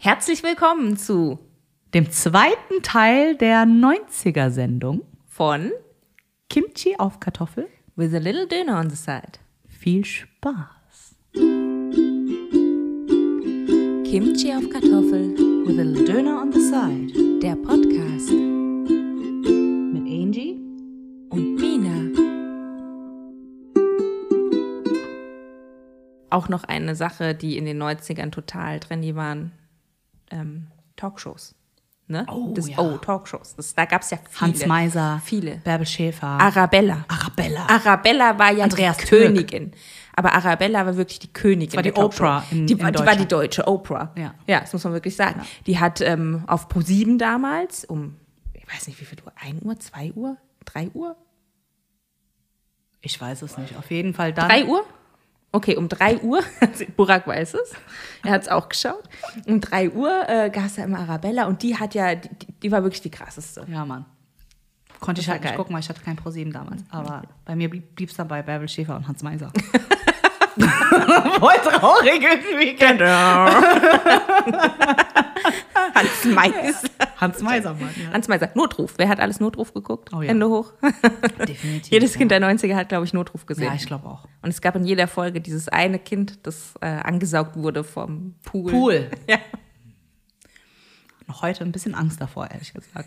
Herzlich willkommen zu dem zweiten Teil der 90er-Sendung von Kimchi auf Kartoffel With a Little Döner on the Side. Viel Spaß. Kimchi auf Kartoffel With a Little Döner on the Side. Der Podcast Mit Angie und Mina. Auch noch eine Sache, die in den 90ern total trendy waren. Talkshows. Ne? Oh, ja. Talkshows. Da gab es ja viele. Hans Meiser, Viele. Bärbel Schäfer, Arabella. Arabella War ja Andreas die Königin. Aber Arabella war wirklich die Königin. Das war die der Talkshow. Oprah in die war Deutschland. die deutsche Oprah. Ja. Ja, das muss man wirklich sagen. Ja. Die hat auf ProSieben damals ich weiß nicht wie viel Uhr, 1 Uhr, 2 Uhr, 3 Uhr? Ich weiß es nicht. Auf jeden Fall dann. 3 Uhr? Okay, um 3 Uhr, Burak weiß es, er hat es auch geschaut, um 3 Uhr gab es ja immer Arabella und die hat ja, die war wirklich die krasseste. Ja, Mann. Konnte ich halt nicht gucken, weil ich hatte kein ProSieben damals. Aber bei mir blieb es dann bei Bärbel Schäfer und Hans Meiser. Voll traurig irgendwie. Genau. Hans Meiser. Hans Meiser, Mann. Ja. Hans Meiser. Notruf. Wer hat alles Notruf geguckt? Oh ja. Hände hoch. Definitiv. Jedes Kind der 90er hat, glaube ich, Notruf gesehen. Ja, ich glaube auch. Und es gab in jeder Folge dieses eine Kind, das angesaugt wurde vom Pool. Pool. Ja. Noch heute ein bisschen Angst davor, ehrlich gesagt.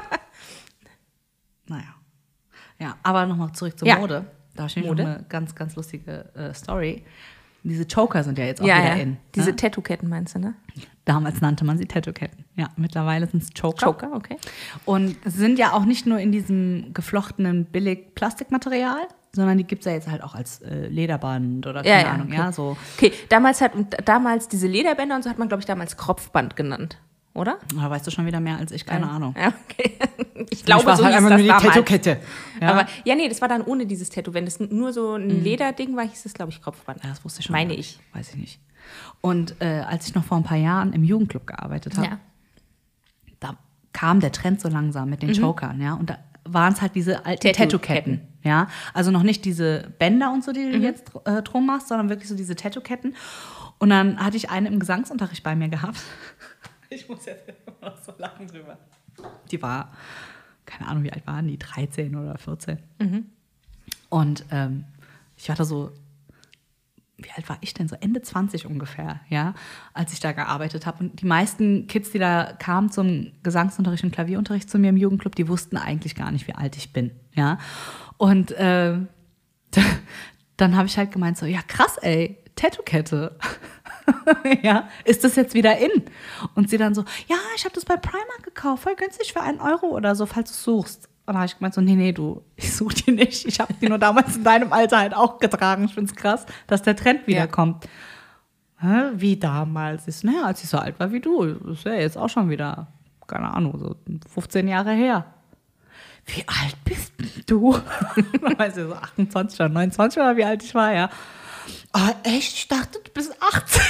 Naja. Ja, aber nochmal zurück zur Mode. Da habe ich nämlich noch eine ganz, ganz lustige Story. Diese Choker sind ja jetzt auch wieder in. Diese Ne? Tattoo-Ketten meinst du, ne? Damals nannte man sie Tattoo-Ketten. Ja, mittlerweile sind es Choker. Choker, okay. Und es sind ja auch nicht nur in diesem geflochtenen Billig-Plastikmaterial, sondern die gibt es ja jetzt halt auch als Lederband oder keine Ahnung. Okay. Ja, so. Okay, damals diese Lederbänder und so hat man, glaube ich, damals Kropfband genannt, oder? Da weißt du schon wieder mehr als ich, keine Ahnung. Ja, okay. Ich glaube, war so halt hieß einfach das nur die damals. Tattoo-Kette. Ja. Aber das war dann ohne dieses Tattoo. Wenn das nur so ein Lederding war, hieß das, glaube ich, Kropfband. Ja, das wusste ich schon. Meine ich. Weiß ich nicht. Und als ich noch vor ein paar Jahren im Jugendclub gearbeitet habe, da kam der Trend so langsam mit den Chokern, ja. Und da waren es halt diese alten Tattoo-Ketten, ja. Also noch nicht diese Bänder und so, die du jetzt drum machst, sondern wirklich so diese Tattoo-Ketten. Und dann hatte ich eine im Gesangsunterricht bei mir gehabt. Ich muss jetzt immer so lachen drüber. Die war, keine Ahnung, wie alt waren die? 13 oder 14. Und ich war da so, wie alt war ich denn? So Ende 20 ungefähr, ja, als ich da gearbeitet habe. Und die meisten Kids, die da kamen zum Gesangsunterricht und Klavierunterricht zu mir im Jugendclub, die wussten eigentlich gar nicht, wie alt ich bin, ja. Und dann habe ich halt gemeint so, ja krass, ey, Tattoo-Kette. Ja, ist das jetzt wieder in? Und sie dann so, ja, ich habe das bei Primark gekauft, voll günstig für 1 Euro oder so, falls du es suchst. Und dann habe ich gemeint so, nee, ich suche die nicht. Ich habe die nur damals in deinem Alter halt auch getragen. Ich finde es krass, dass der Trend wiederkommt. Hä? Wie damals? Ich so, naja, als ich so alt war wie du. Das ist ja jetzt auch schon wieder, keine Ahnung, so 15 Jahre her. Wie alt bist du? Dann weiß ich so 28 oder 29 oder wie alt ich war, ja. Oh, echt? Ich dachte, du bist 18.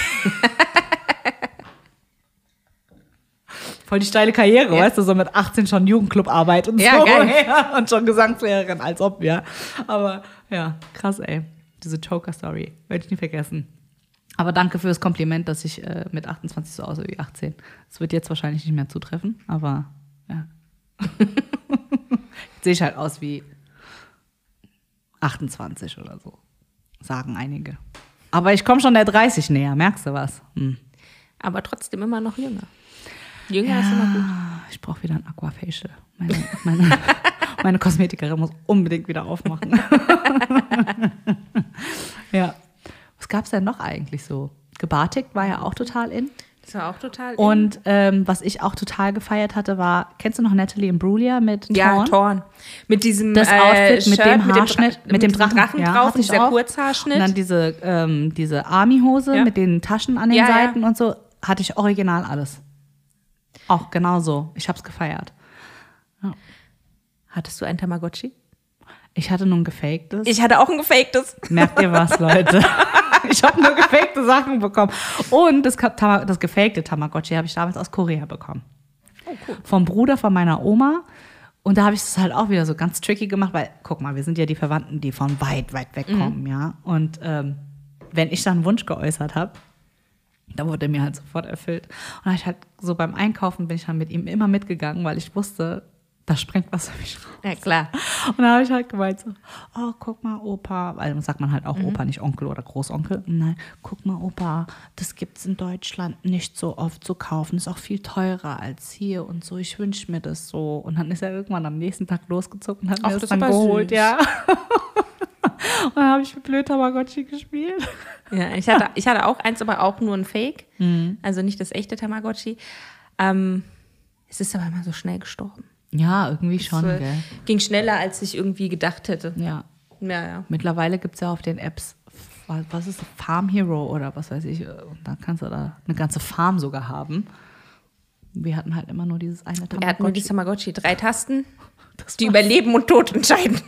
Voll die steile Karriere, weißt du, so mit 18 schon Jugendclubarbeit und so. Geil. Ja, und schon Gesangslehrerin, als ob, ja. Aber ja, krass, ey. Diese Joker-Story, werde ich nie vergessen. Aber danke für das Kompliment, dass ich mit 28 so aussehe wie 18. Das wird jetzt wahrscheinlich nicht mehr zutreffen, aber ja. Jetzt sehe ich halt aus wie 28 oder so. Sagen einige. Aber ich komme schon der 30 näher, merkst du was? Aber trotzdem immer noch jünger. Jünger ist immer gut. Ich brauche wieder ein Aquafacial. Meine Kosmetikerin muss unbedingt wieder aufmachen. Ja. Was gab es denn noch eigentlich so? Gebartigt war ja auch total in. Das war auch total in. Und was ich auch total gefeiert hatte, war, kennst du noch Natalie Imbruglia mit Thorn? Ja, Thorn. Mit diesem das Outfit mit Shirt, dem Haarschnitt, mit dem Drachen ja, drauf, und dieser Kurzhaarschnitt. Und dann diese Army-Hose mit den Taschen an den Seiten und so, hatte ich original alles. Auch genau so. Ich hab's gefeiert. Ja. Hattest du ein Tamagotchi? Ich hatte nur ein gefaktes. Ich hatte auch ein gefaktes. Merkt ihr was, Leute? Ich habe nur gefakte Sachen bekommen. Und das gefakte Tamagotchi habe ich damals aus Korea bekommen. Oh, cool. Vom Bruder von meiner Oma. Und da habe ich es halt auch wieder so ganz tricky gemacht, weil, guck mal, wir sind ja die Verwandten, die von weit, weit weg kommen, ja. Und wenn ich dann einen Wunsch geäußert habe, Da wurde mir halt sofort erfüllt. Und dann ich halt so beim Einkaufen bin ich dann mit ihm immer mitgegangen, weil ich wusste, da sprengt was für mich raus. Ja, klar. Und dann habe ich halt gemeint so, oh, guck mal, Opa, weil sagt man halt auch Opa, nicht Onkel oder Großonkel. Nein, guck mal, Opa, das gibt's in Deutschland nicht so oft zu kaufen. Ist auch viel teurer als hier und so. Ich wünsche mir das so. Und dann ist er irgendwann am nächsten Tag losgezogen und hat mir das dann geholt. Ja. Und dann habe ich mit blöd Tamagotchi gespielt. Ja, ich hatte auch eins, aber auch nur ein Fake. Also nicht das echte Tamagotchi. Es ist aber immer so schnell gestorben. Ja, irgendwie schon, gell? Ging schneller, als ich irgendwie gedacht hätte. Ja. Ja. Mittlerweile gibt es ja auf den Apps, was ist das? Farm Hero oder was weiß ich. Und dann kannst du da eine ganze Farm sogar haben. Wir hatten halt immer nur dieses eine Tamagotchi. Er hat nur die Tamagotchi, 3 Tasten, die über Leben und Tod entscheiden.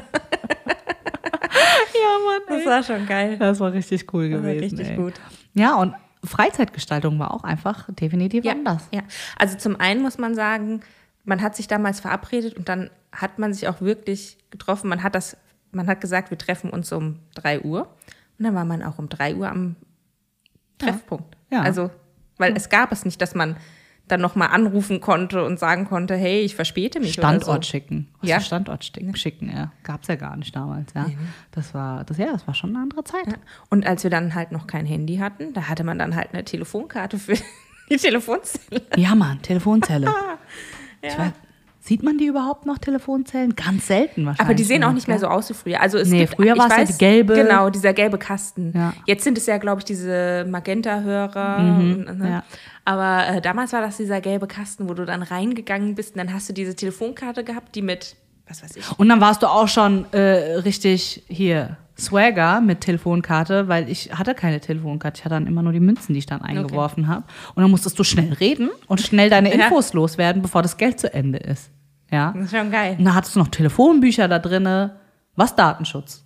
Ja, Mann, Das war schon geil. Das war richtig cool gewesen. Richtig gut. Ja, und Freizeitgestaltung war auch einfach definitiv anders. Ja, also zum einen muss man sagen, man hat sich damals verabredet und dann hat man sich auch wirklich getroffen. Man hat gesagt, wir treffen uns um 3 Uhr. Und dann war man auch um 3 Uhr am Treffpunkt. Ja. Also, weil es gab es nicht, dass man dann nochmal anrufen konnte und sagen konnte, hey, ich verspäte mich Standort oder so. schicken. Ja. Standort schicken, ja. Gab es ja gar nicht damals, ja. Das war schon eine andere Zeit. Ja. Und als wir dann halt noch kein Handy hatten, da hatte man dann halt eine Telefonkarte für die Telefonzelle. Ja, Mann, Telefonzelle. Ich weiß, sieht man die überhaupt noch, Telefonzellen? Ganz selten wahrscheinlich. Aber die sehen auch nicht mehr so aus wie früher. Also früher war es ja die gelbe. Genau, dieser gelbe Kasten. Ja. Jetzt sind es ja, glaube ich, diese Magenta-Hörer. Ja. Aber damals war das dieser gelbe Kasten, wo du dann reingegangen bist und dann hast du diese Telefonkarte gehabt, die mit, was weiß ich. Und dann warst du auch schon richtig hier Swagger mit Telefonkarte, weil ich hatte keine Telefonkarte. Ich hatte dann immer nur die Münzen, die ich dann eingeworfen habe. Und dann musstest du schnell reden und schnell deine Infos loswerden, bevor das Geld zu Ende ist. Ja. Das ist schon geil. Und dann hattest du noch Telefonbücher da drin. Was Datenschutz?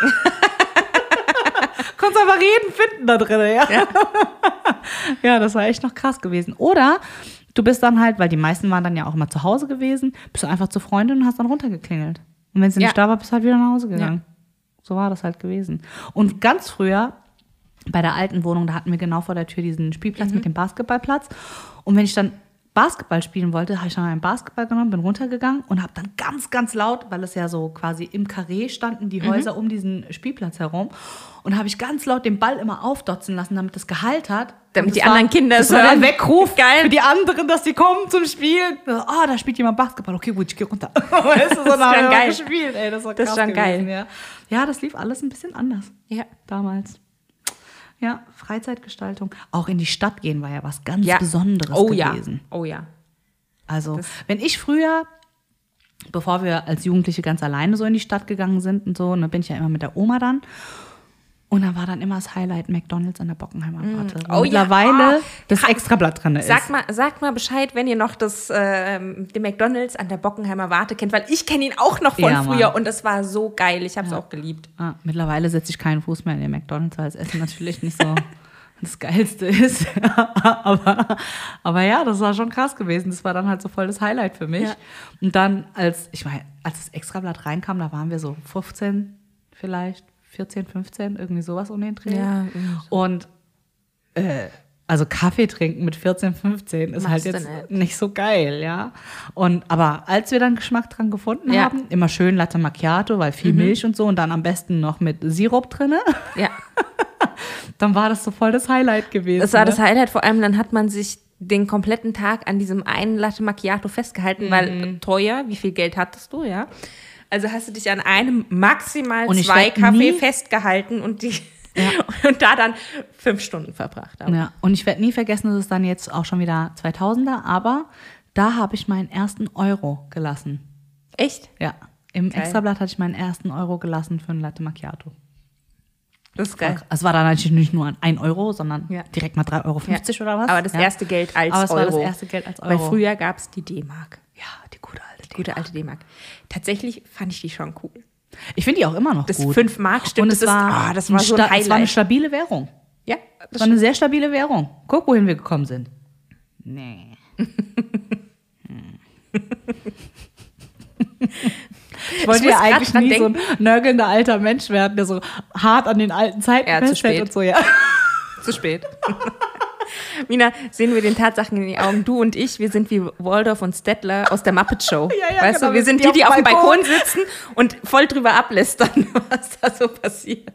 Konntest aber reden finden da drin, ja. Ja, das war echt noch krass gewesen. Oder du bist dann halt, weil die meisten waren dann ja auch immer zu Hause gewesen, bist du einfach zur Freundin und hast dann runtergeklingelt. Und wenn sie nicht da war, bist du halt wieder nach Hause gegangen. Ja. So war das halt gewesen. Und ganz früher, bei der alten Wohnung, da hatten wir genau vor der Tür diesen Spielplatz mit dem Basketballplatz. Und wenn ich dann Basketball spielen wollte, habe ich dann einen Basketball genommen, bin runtergegangen und habe dann ganz, ganz laut, weil es ja so quasi im Karree standen, die Häuser um diesen Spielplatz herum, und habe ich ganz laut den Ball immer aufdotzen lassen, damit das Gehalt hat. Damit die anderen Kinder es hören. Das war der Weckruf Geil. für die anderen, dass die kommen zum Spielen. Oh, da spielt jemand Basketball. Okay, gut, ich gehe runter. Weißt du, so das ist schon geil. Gespielt. Ey, das war krass das ist schon gewesen, geil. Ja, das lief alles ein bisschen anders. Ja. Damals. Ja, Freizeitgestaltung. Auch in die Stadt gehen war ja was ganz Besonderes gewesen. Oh ja. Also, wenn ich früher, bevor wir als Jugendliche ganz alleine so in die Stadt gegangen sind und so, und dann bin ich ja immer mit der Oma dann. Und dann war dann immer das Highlight McDonald's an der Bockenheimer Warte. Oh, mittlerweile das Extrablatt drin ist. Sag mal Bescheid, wenn ihr noch den McDonald's an der Bockenheimer Warte kennt, weil ich kenne ihn auch noch von früher und das war so geil. Ich habe es auch geliebt. Mittlerweile setze ich keinen Fuß mehr in den McDonald's, weil das Essen natürlich nicht so das Geilste ist. aber ja, das war schon krass gewesen. Das war dann halt so voll das Highlight für mich. Ja. Und dann, als das Extrablatt reinkam, da waren wir so 15 vielleicht, 14, 15, irgendwie sowas um den Dreh. Ja, und also Kaffee trinken mit 14, 15 ist halt jetzt nicht so geil, ja. Aber als wir dann Geschmack dran gefunden haben, immer schön Latte Macchiato, weil viel Milch und so, und dann am besten noch mit Sirup drin. Ja. Dann war das so voll das Highlight gewesen. Das war das Highlight, vor allem dann hat man sich den kompletten Tag an diesem einen Latte Macchiato festgehalten, weil teuer, wie viel Geld hattest du, ja? Also hast du dich an einem maximal 2 Kaffee festgehalten und da dann 5 Stunden verbracht. Aber. Ja, und ich werde nie vergessen, das ist dann jetzt auch schon wieder 2000er, aber da habe ich meinen ersten Euro gelassen. Echt? Ja, im Extrablatt hatte ich meinen ersten Euro gelassen für ein Latte Macchiato. Das ist geil. Es war dann natürlich nicht nur 1 Euro, sondern direkt mal 3,50 Euro oder was. Aber das erste Geld als Euro. War das erste Geld als Euro. Weil früher gab es die D-Mark. Ja, die gute alte D-Mark. Tatsächlich fand ich die schon cool. Ich finde die auch immer noch das gut. 5 Mark stimmt. Und das war so ein Highlight. Es war eine stabile Währung. Ja. Das war eine sehr stabile Währung. Guck, wohin wir gekommen sind. Nee. Ich wollte ja eigentlich nie so ein nörgelnder alter Mensch werden, der so hart an den alten Zeiten festhält und so, ja. Zu spät. Mina, sehen wir den Tatsachen in die Augen. Du und ich, wir sind wie Waldorf und Stettler aus der Muppet Show. Weißt du, wir sind die auf dem Balkon sitzen und voll drüber ablästern, was da so passiert.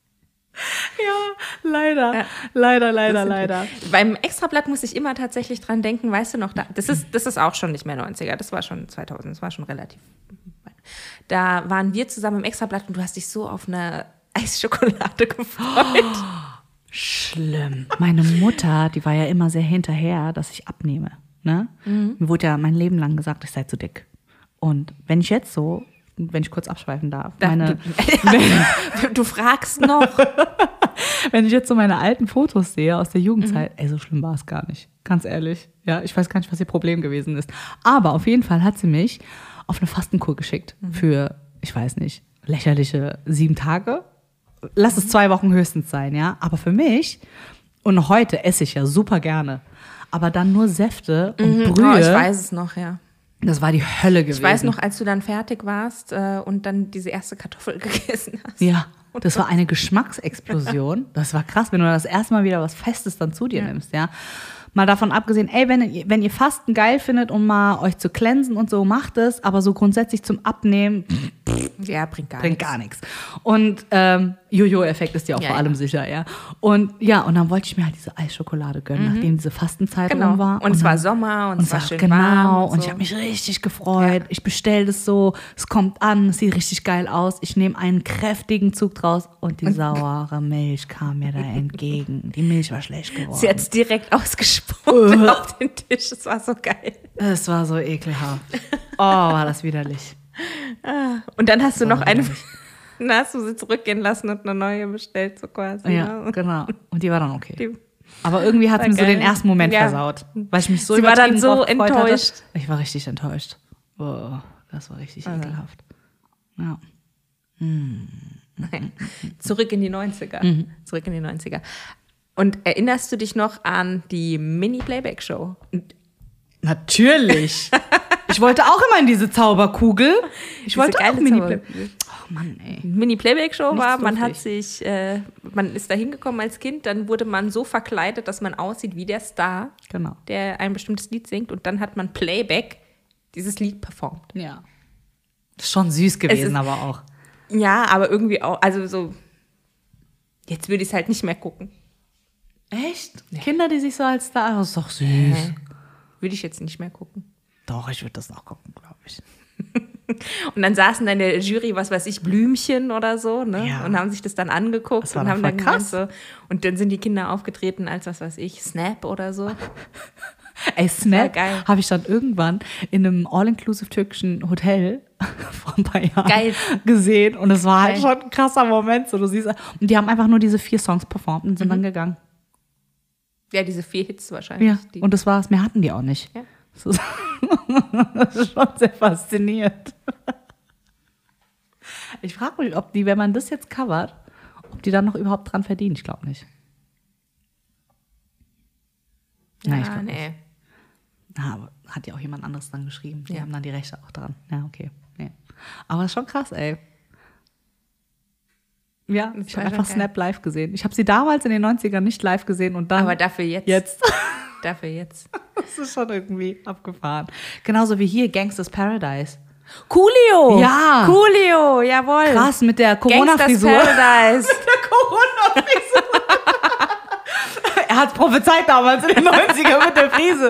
Ja, leider. Ja. Leider. Beim Extrablatt muss ich immer tatsächlich dran denken, weißt du noch, das ist auch schon nicht mehr 90er, das war schon 2000, das war schon relativ weit. Da waren wir zusammen im Extrablatt und du hast dich so auf eine Eisschokolade gefreut. Schlimm. Meine Mutter, die war ja immer sehr hinterher, dass ich abnehme. Ne? Mir wurde ja mein Leben lang gesagt, ich sei zu dick. Und wenn ich kurz abschweifen darf. Du fragst noch. Wenn ich jetzt so meine alten Fotos sehe aus der Jugendzeit, so schlimm war es gar nicht. Ganz ehrlich. Ja, ich weiß gar nicht, was ihr Problem gewesen ist. Aber auf jeden Fall hat sie mich auf eine Fastenkur geschickt für, ich weiß nicht, lächerliche 7 Tage. Lass es 2 Wochen höchstens sein, ja. Aber für mich, und heute esse ich ja super gerne, aber dann nur Säfte und Brühe. Oh, ich weiß es noch, ja. Das war die Hölle gewesen. Ich weiß noch, als du dann fertig warst und dann diese erste Kartoffel gegessen hast. Ja, das war eine Geschmacksexplosion. Das war krass, wenn du das erste Mal wieder was Festes dann zu dir nimmst, ja. Mal davon abgesehen, wenn ihr Fasten geil findet, um mal euch zu cleansen und so, macht es. Aber so grundsätzlich zum Abnehmen, bringt gar nichts. Und Jojo-Effekt ist ja auch vor allem sicher, ja. Und dann wollte ich mir halt diese Eisschokolade gönnen, nachdem diese Fastenzeit rum war. Und es war Sommer und es war schön warm. Genau, und ich habe mich richtig gefreut. Ja. Ich bestelle das so, es kommt an, es sieht richtig geil aus. Ich nehme einen kräftigen Zug draus und die saure Milch kam mir da entgegen. Die Milch war schlecht geworden. Sie hat es direkt ausgespuckt auf den Tisch. Es war so geil. Es war so ekelhaft. Oh, war das widerlich. Und dann hast du noch dann hast du sie zurückgehen lassen und eine neue bestellt, so quasi. Ja, genau. Und die war dann okay. Aber irgendwie hat mir so den ersten Moment versaut. Weil ich mich so Sie war dann so enttäuscht. Hatte. Ich war richtig enttäuscht. Oh, das war richtig ekelhaft. Ja. Zurück in die 90er. Zurück in die 90er. Und erinnerst du dich noch an die Mini-Playback-Show? Natürlich. Ich wollte auch immer in diese Zauberkugel. Ich wollte auch Mini-Playback. Oh Mann, ey. Mini-Playback-Show war, man ist da hingekommen als Kind, dann wurde man so verkleidet, dass man aussieht wie der Star, der ein bestimmtes Lied singt, und dann hat man Playback dieses Lied performt. Ja. Das ist schon süß gewesen, aber auch. Ja, aber irgendwie auch, also so, jetzt würde ich es halt nicht mehr gucken. Echt? Ja. Kinder, die sich so als Star, das ist doch süß. Würde ich jetzt nicht mehr gucken. Doch, ich würde das noch gucken, glaube ich. Und dann saßen dann in der Jury, was weiß ich, Blümchen oder so, ne? Ja. Und haben sich das dann angeguckt. Das war und haben dann krass. So, und dann sind die Kinder aufgetreten als, was weiß ich, Snap oder so. Ey, Snap habe ich dann irgendwann in einem all-inclusive türkischen Hotel vor ein paar Jahren gesehen. Und es war halt schon ein krasser Moment. So, du siehst, und die haben einfach nur diese 4 Songs performt und sind dann gegangen. Ja, diese 4 Hits wahrscheinlich. Ja, und das war's. Mehr hatten die auch nicht. Ja. Das ist schon sehr faszinierend. Ich frage mich, ob die, wenn man das jetzt covert, ob die dann noch überhaupt dran verdienen. Ich glaube nicht. Ja, ich glaube nicht. Aber hat ja auch jemand anderes dann geschrieben. Die haben dann die Rechte auch dran. Ja, okay. Nee. Aber das ist schon krass, ey. Ja, ich habe einfach Snap live gesehen. Ich habe sie damals in den 90ern nicht live gesehen und dann. Aber dafür jetzt. Dafür jetzt. Das ist schon irgendwie abgefahren. Genauso wie hier Gangsters Paradise. Coolio! Ja! Coolio, jawohl. Krass, mit der Corona-Frisur. Gangsters Paradise. Mit der Corona-Frisur. Er hat prophezeit damals in den 90ern mit der Frise.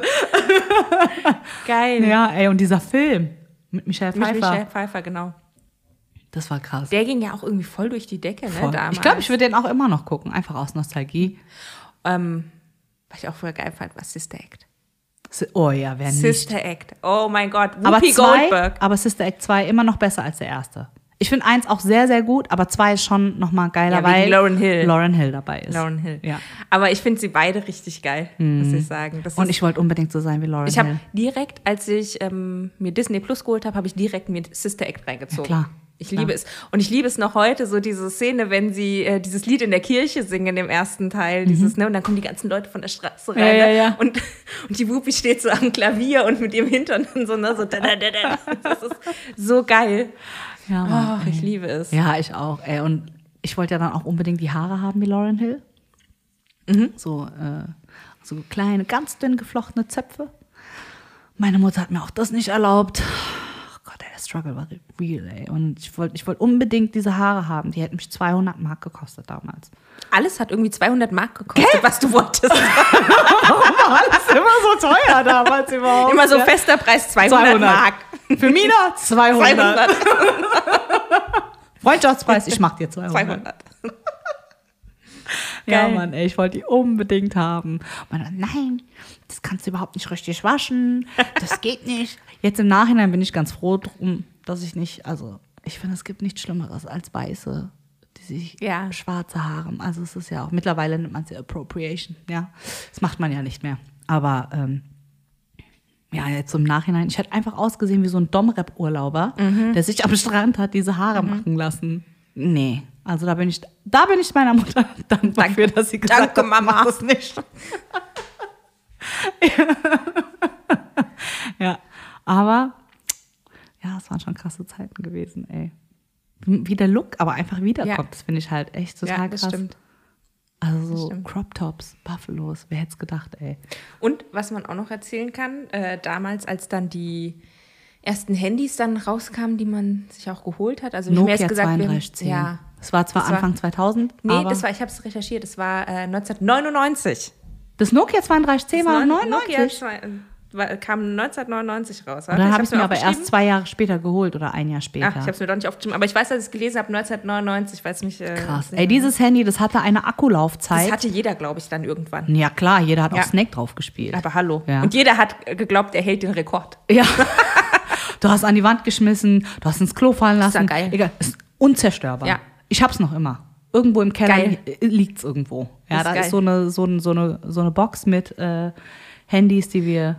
Geil. Ja, ey, und dieser Film mit Michelle Pfeiffer. Mit Michelle Pfeiffer, genau. Das war krass. Der ging ja auch irgendwie voll durch die Decke, ne, damals. Ich glaube, ich würde den auch immer noch gucken, einfach aus Nostalgie. Was ich auch voll geil fand, war Sister Act. Oh ja, wer nicht. Sister Act. Oh mein Gott, Whoopi Goldberg. Aber Sister Act 2 immer noch besser als der erste. Ich finde 1 auch sehr, sehr gut, aber 2 ist schon noch mal geiler, weil Lauryn Hill dabei ist. Lauryn Hill. Ja. Aber ich finde sie beide richtig geil, muss ich sagen. Und ich wollte unbedingt so sein wie Lauryn Hill. Ich habe direkt, als ich mir Disney Plus geholt habe, habe ich direkt mir Sister Act reingezogen. Ja, klar. Ich liebe es. Und ich liebe es noch heute, so diese Szene, wenn sie dieses Lied in der Kirche singen im ersten Teil, dieses, ne, und dann kommen die ganzen Leute von der Straße rein. Ja. Und die Whoopi steht so am Klavier und mit ihrem Hintern so, ne, so das ist so geil. Ja, Mann, ich liebe es. Ja, ich auch. Ey. Und ich wollte ja dann auch unbedingt die Haare haben wie Lauryn Hill. So, und So kleine, ganz dünn geflochtene Zöpfe. Meine Mutter hat mir auch das nicht erlaubt. Oh Gott, der Struggle war real, ey. Und ich wollte unbedingt diese Haare haben. Die hätten mich 200 Mark gekostet damals. Alles hat irgendwie 200 Mark gekostet, was du wolltest. Warum war alles immer so teuer damals überhaupt? Immer so fester Preis, 200 Mark. Für Mina 200. Freundschaftspreis, ich mach dir 200. Ja, Mann, ey, ich wollte die unbedingt haben. Und dann, nein, das kannst du überhaupt nicht richtig waschen. Das geht nicht. Jetzt im Nachhinein bin ich ganz froh drum, dass ich nicht, also ich finde, es gibt nichts Schlimmeres als weiße, die sich schwarze Haare. Also es ist ja auch, mittlerweile nennt man es ja Appropriation, ja. Das macht man ja nicht mehr. Aber ja, jetzt im Nachhinein, ich hätte einfach ausgesehen wie so ein Dom-Rap-Urlauber, der sich am Strand hat diese Haare machen lassen. Nee. Also da bin ich meiner Mutter dankbar für, dass sie gesagt hat, Mama. mach das nicht. Ja, aber ja, es waren schon krasse Zeiten gewesen, ey. Wie der Look aber einfach wiederkommt, das finde ich halt echt total krass. Stimmt. Also so Crop Tops, Buffalos, wer hätte es gedacht, ey. Und was man auch noch erzählen kann, damals, als dann die ersten Handys dann rauskamen, die man sich auch geholt hat. Also Nokia 3210. Ja. Das war zwar Anfang 2000, nee, aber ich habe es recherchiert, das war 1999. Das Nokia 3210 war 99? Kam 1999 raus. Und dann habe ich es mir aber erst 2 Jahre später geholt oder ein Jahr später. Ach, ich habe es mir doch nicht aufgeschrieben, aber ich weiß, dass ich es gelesen habe 1999, weil es mich... Krass. Ey, dieses Handy, das hatte eine Akkulaufzeit. Das hatte jeder, glaube ich, dann irgendwann. Ja klar, jeder hat auch Snake drauf gespielt. Aber hallo. Ja. Und jeder hat geglaubt, er hält den Rekord. Ja. Du hast an die Wand geschmissen, du hast ins Klo fallen lassen. Ist ja geil. Egal, ist unzerstörbar. Ja. Ich hab's noch immer. Irgendwo im Keller liegt's irgendwo. Ja, ist da geil. Ist so eine Box mit Handys, die wir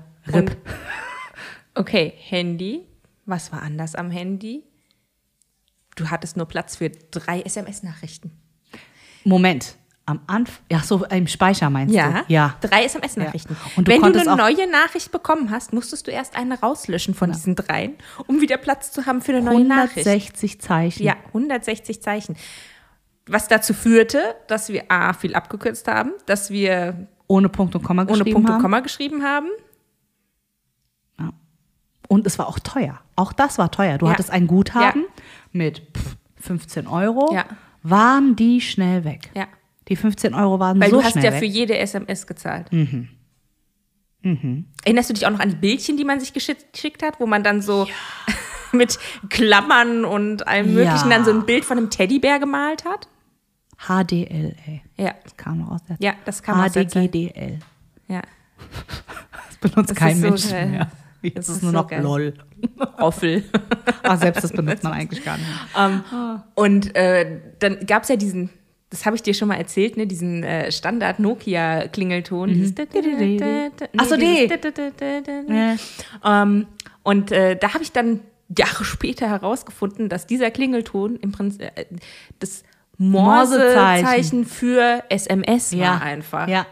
Okay, Handy. Was war anders am Handy? Du hattest nur Platz für 3 SMS-Nachrichten. Moment. Am Anfang, ja, so im Speicher meinst du? Ja. 3 SMS-Nachrichten. Ja. Und wenn du eine neue Nachricht bekommen hast, musstest du erst eine rauslöschen von diesen 3, um wieder Platz zu haben für eine neue Nachricht. 160 Zeichen. Ja, 160 Zeichen. Was dazu führte, dass wir viel abgekürzt haben, dass wir ohne Punkt und Komma geschrieben haben. Ja. Und es war auch teuer. Auch das war teuer. Du hattest ein Guthaben mit 15 €. Ja. Waren die schnell weg? Ja. Die 15 € waren so schnell weg. Weil du hast ja für jede SMS gezahlt. Erinnerst du dich auch noch an die Bildchen, die man sich geschickt hat, wo man dann so mit Klammern und allem Möglichen dann so ein Bild von einem Teddybär gemalt hat? HDL, ey. Ja. Das kam noch aus der Zeit. Ja, das kam aus der Zeit. HDGDL. Ja. Das benutzt kein Mensch mehr. Das ist nur noch geil. LOL. Roffel. Selbst das benutzt man eigentlich gar nicht. Und dann gab es ja diesen, das habe ich dir schon mal erzählt, ne, diesen Standard-Nokia-Klingelton. Achso, die. Und da habe ich dann Jahre später herausgefunden, dass dieser Klingelton im Prinzip das Morsezeichen für SMS war einfach. Ja.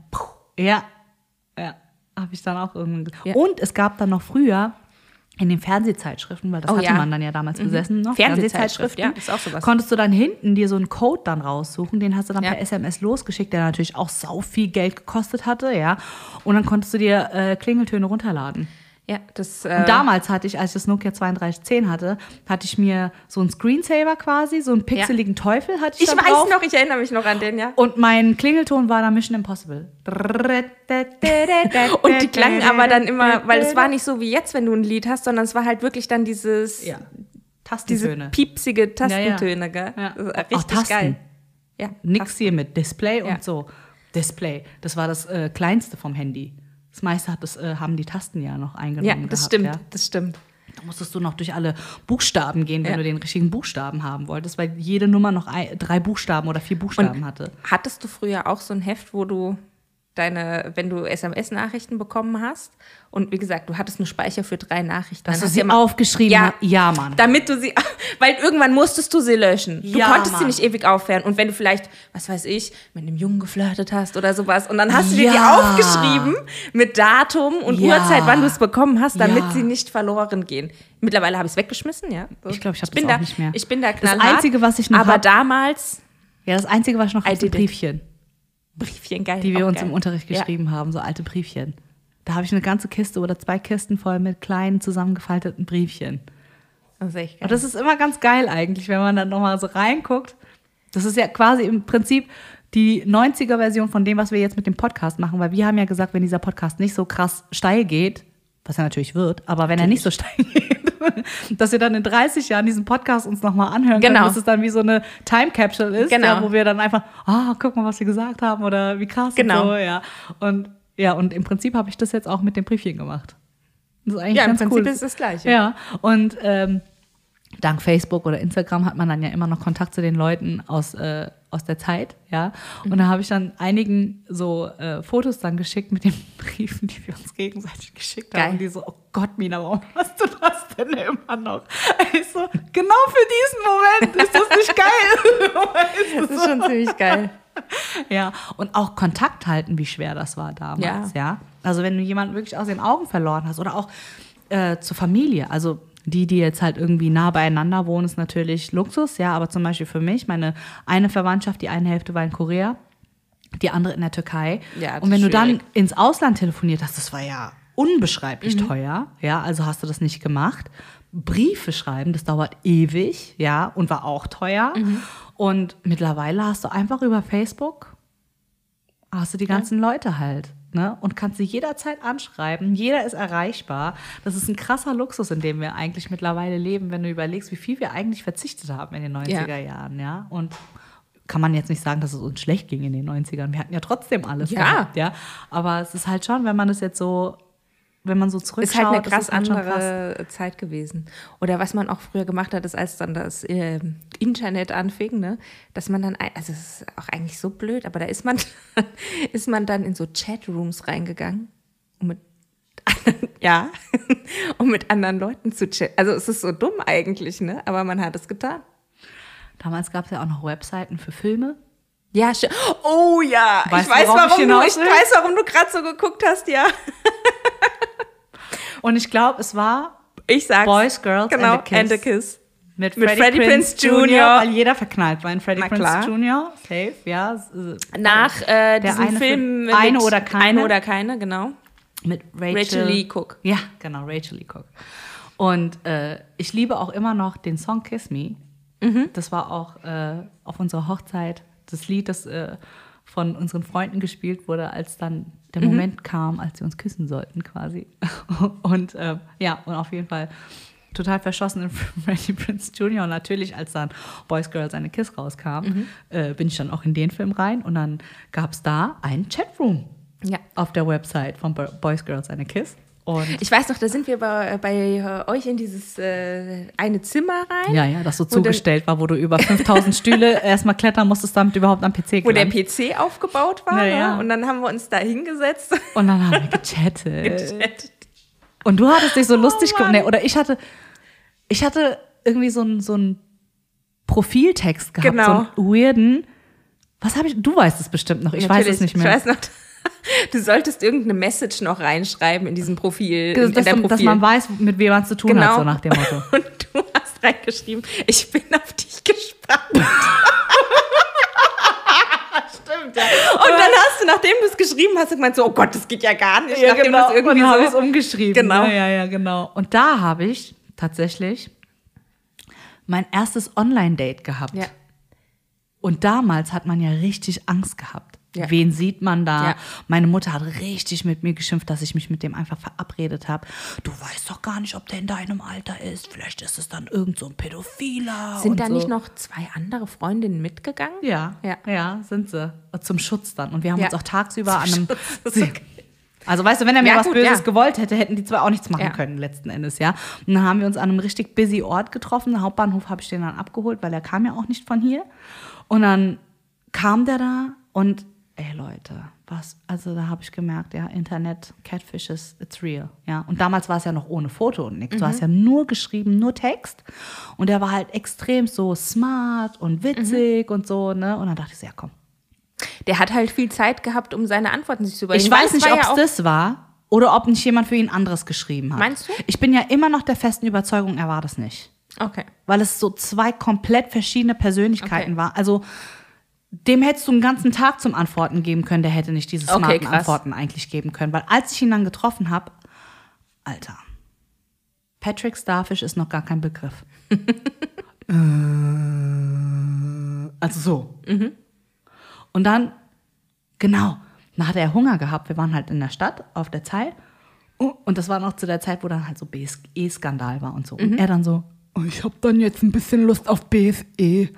Habe ich dann auch irgendwann gesagt. Ja. Und es gab dann noch früher in den Fernsehzeitschriften, weil das hatte man dann ja damals besessen, noch Fernsehzeitschriften, ja, ist auch sowas. Konntest du dann hinten dir so einen Code dann raussuchen, den hast du dann per SMS losgeschickt, der natürlich auch sau viel Geld gekostet hatte, ja. Und dann konntest du dir Klingeltöne runterladen. Ja, und damals hatte ich, als ich das Nokia 3210 hatte ich mir so einen Screensaver quasi, so einen pixeligen Teufel hatte ich da drauf. Ich erinnere mich noch an den, ja. Und mein Klingelton war dann Mission Impossible. Und die klangen aber dann immer, weil es war nicht so wie jetzt, wenn du ein Lied hast, sondern es war halt wirklich dann dieses, Tastentöne. Diese piepsige Tastentöne, gell? Ja. Richtig geil. Ja, nix hier mit Display und so. Display, das war das Kleinste vom Handy. Das meiste haben die Tasten ja noch eingenommen. Ja, das stimmt. Da musstest du noch durch alle Buchstaben gehen, wenn du den richtigen Buchstaben haben wolltest, weil jede Nummer noch 3 Buchstaben oder 4 Buchstaben hatte. Hattest du früher auch so ein Heft, wo du wenn du SMS-Nachrichten bekommen hast und wie gesagt, du hattest einen Speicher für 3 Nachrichten. Hast du sie aufgeschrieben? Ja, Mann. Damit du sie, weil irgendwann musstest du sie löschen. Du konntest sie nicht ewig aufhören. Und wenn du vielleicht, was weiß ich, mit einem Jungen geflirtet hast oder sowas und dann hast du dir die aufgeschrieben mit Datum und Uhrzeit, wann du es bekommen hast, damit sie nicht verloren gehen. Mittlerweile habe ich es weggeschmissen, ja. So. Ich glaube, ich habe das auch nicht mehr. Ich bin da knallhart. Das Einzige, was ich noch aber damals... Ja, das Einzige, was ich noch habe, sind Briefchen. Briefchen, geil. Die wir uns im Unterricht geschrieben haben, so alte Briefchen. Da habe ich eine ganze Kiste oder 2 Kisten voll mit kleinen, zusammengefalteten Briefchen. Das ist echt geil. Und das ist immer ganz geil eigentlich, wenn man dann nochmal so reinguckt. Das ist ja quasi im Prinzip die 90er-Version von dem, was wir jetzt mit dem Podcast machen, weil wir haben ja gesagt, wenn dieser Podcast nicht so krass steil geht, was er natürlich wird, aber wenn er nicht so steil geht, dass wir dann in 30 Jahren diesen Podcast uns nochmal anhören können, dass es dann wie so eine Time-Capsule ist, wo wir dann einfach, guck mal, was wir gesagt haben oder wie krass und so. Ja. Und im Prinzip habe ich das jetzt auch mit dem Briefchen gemacht. Das ist eigentlich ganz im Prinzip cool. ist es das Gleiche. Ja, und dank Facebook oder Instagram hat man dann ja immer noch Kontakt zu den Leuten aus der Zeit, ja. Und da habe ich dann einigen so Fotos dann geschickt mit den Briefen, die wir uns gegenseitig geschickt haben. Und die so, oh Gott, Mina, warum hast du das denn immer noch? Ich so, genau für diesen Moment, ist das nicht geil? Das ist schon ziemlich geil. Ja, und auch Kontakt halten, wie schwer das war damals, ja. Also wenn du jemanden wirklich aus den Augen verloren hast oder auch zur Familie, also die jetzt halt irgendwie nah beieinander wohnen, ist natürlich Luxus, ja, aber zum Beispiel für mich, meine eine Verwandtschaft, die eine Hälfte war in Korea, die andere in der Türkei. Ja, und wenn du dann ins Ausland telefoniert hast, das war ja unbeschreiblich teuer, ja, also hast du das nicht gemacht. Briefe schreiben, das dauert ewig, ja, und war auch teuer. Und mittlerweile hast du einfach über Facebook, hast du die ganzen Leute halt. Ne? Und kannst sie jederzeit anschreiben. Jeder ist erreichbar. Das ist ein krasser Luxus, in dem wir eigentlich mittlerweile leben, wenn du überlegst, wie viel wir eigentlich verzichtet haben in den 90er Jahren. Ja? Und kann man jetzt nicht sagen, dass es uns schlecht ging in den 90ern. Wir hatten ja trotzdem alles gehabt, ja. Aber es ist halt schon, wenn man so zurückschaut. Ist halt eine krass andere Zeit gewesen. Oder was man auch früher gemacht hat, ist, als dann das Internet anfing, ne, dass man dann, also es ist auch eigentlich so blöd, aber da ist man dann in so Chatrooms reingegangen, um mit anderen Leuten zu chatten. Also es ist so dumm eigentlich, ne, aber man hat es getan. Damals gab es ja auch noch Webseiten für Filme. Ja, oh ja, ich weiß, warum du gerade so geguckt hast, ja. Und ich glaube, es war Boys, Girls and a Kiss. Mit Freddie Prinze Jr. Weil jeder verknallt war in Freddie Prinze Jr. Safe, ja. Nach diesem Film mit Eine oder keine, genau. Mit Rachel Lee Cook. Ja, genau, Rachel Lee Cook. Und ich liebe auch immer noch den Song Kiss Me. Das war auch auf unserer Hochzeit das Lied, das von unseren Freunden gespielt wurde, als dann der Moment kam, als sie uns küssen sollten quasi. Und und auf jeden Fall total verschossen in Freddie Prinze Jr. Und natürlich, als dann Boys, Girls and a Kiss rauskam, bin ich dann auch in den Film rein. Und dann gab es da einen Chatroom auf der Website von Boys, Girls and a Kiss. Und ich weiß noch, da sind wir bei euch in dieses eine Zimmer rein. Ja, das so zugestellt war, wo du über 5000 Stühle erstmal klettern musstest, damit du überhaupt am PC Wo der PC aufgebaut war. Ja. Und dann haben wir uns da hingesetzt. Und dann haben wir gechattet. Und du hattest dich so lustig gemacht. Nee, oder ich hatte irgendwie so einen Profiltext gehabt, so einen weirden. Was habe ich? Du weißt es bestimmt noch, ich weiß es nicht mehr. Ich weiß noch. Du solltest irgendeine Message noch reinschreiben in diesem Profil. Dass man weiß, mit wem man es zu tun hat, so nach dem Motto. Und du hast reingeschrieben, ich bin auf dich gespannt. Stimmt, ja. Und dann hast du, nachdem du es geschrieben hast, gemeint so, oh Gott, das geht ja gar nicht. Ja, nachdem das irgendwie habe ich es umgeschrieben. Genau. Ja, genau. Und da habe ich tatsächlich mein erstes Online-Date gehabt. Ja. Und damals hat man ja richtig Angst gehabt. Ja. Wen sieht man da? Ja. Meine Mutter hat richtig mit mir geschimpft, dass ich mich mit dem einfach verabredet habe. Du weißt doch gar nicht, ob der in deinem Alter ist. Vielleicht ist es dann irgend so ein Pädophiler. Sind da nicht noch 2 andere Freundinnen mitgegangen? Ja, sind sie. Zum Schutz dann. Und wir haben uns auch tagsüber an einem... Also weißt du, wenn er mir was Böses gewollt hätte, hätten die 2 auch nichts machen können, letzten Endes, ja. Und dann haben wir uns an einem richtig busy Ort getroffen. Den Hauptbahnhof habe ich den dann abgeholt, weil er kam ja auch nicht von hier. Und dann kam der da und ey Leute, also da habe ich gemerkt, ja, Internet, Catfishes, it's real, ja. Und damals war es ja noch ohne Foto und nichts. Du hast ja nur geschrieben, nur Text. Und der war halt extrem so smart und witzig und so, ne. Und dann dachte ich so, ja komm. Der hat halt viel Zeit gehabt, um seine Antworten sich zu überlegen. Ich weiß nicht, ob es das war oder ob nicht jemand für ihn anderes geschrieben hat. Meinst du? Ich bin ja immer noch der festen Überzeugung, er war das nicht. Okay. Weil es so 2 komplett verschiedene Persönlichkeiten war. Also dem hättest du einen ganzen Tag zum Antworten geben können, der hätte nicht diese smarten Antworten eigentlich geben können. Weil als ich ihn dann getroffen habe, Alter, Patrick Starfish ist noch gar kein Begriff. Also so. Mhm. Und dann, genau, dann hat er Hunger gehabt. Wir waren halt in der Stadt auf der Zeit. Und das war noch zu der Zeit, wo dann halt so BSE-Skandal war und so. Und er dann so, ich hab dann jetzt ein bisschen Lust auf BSE.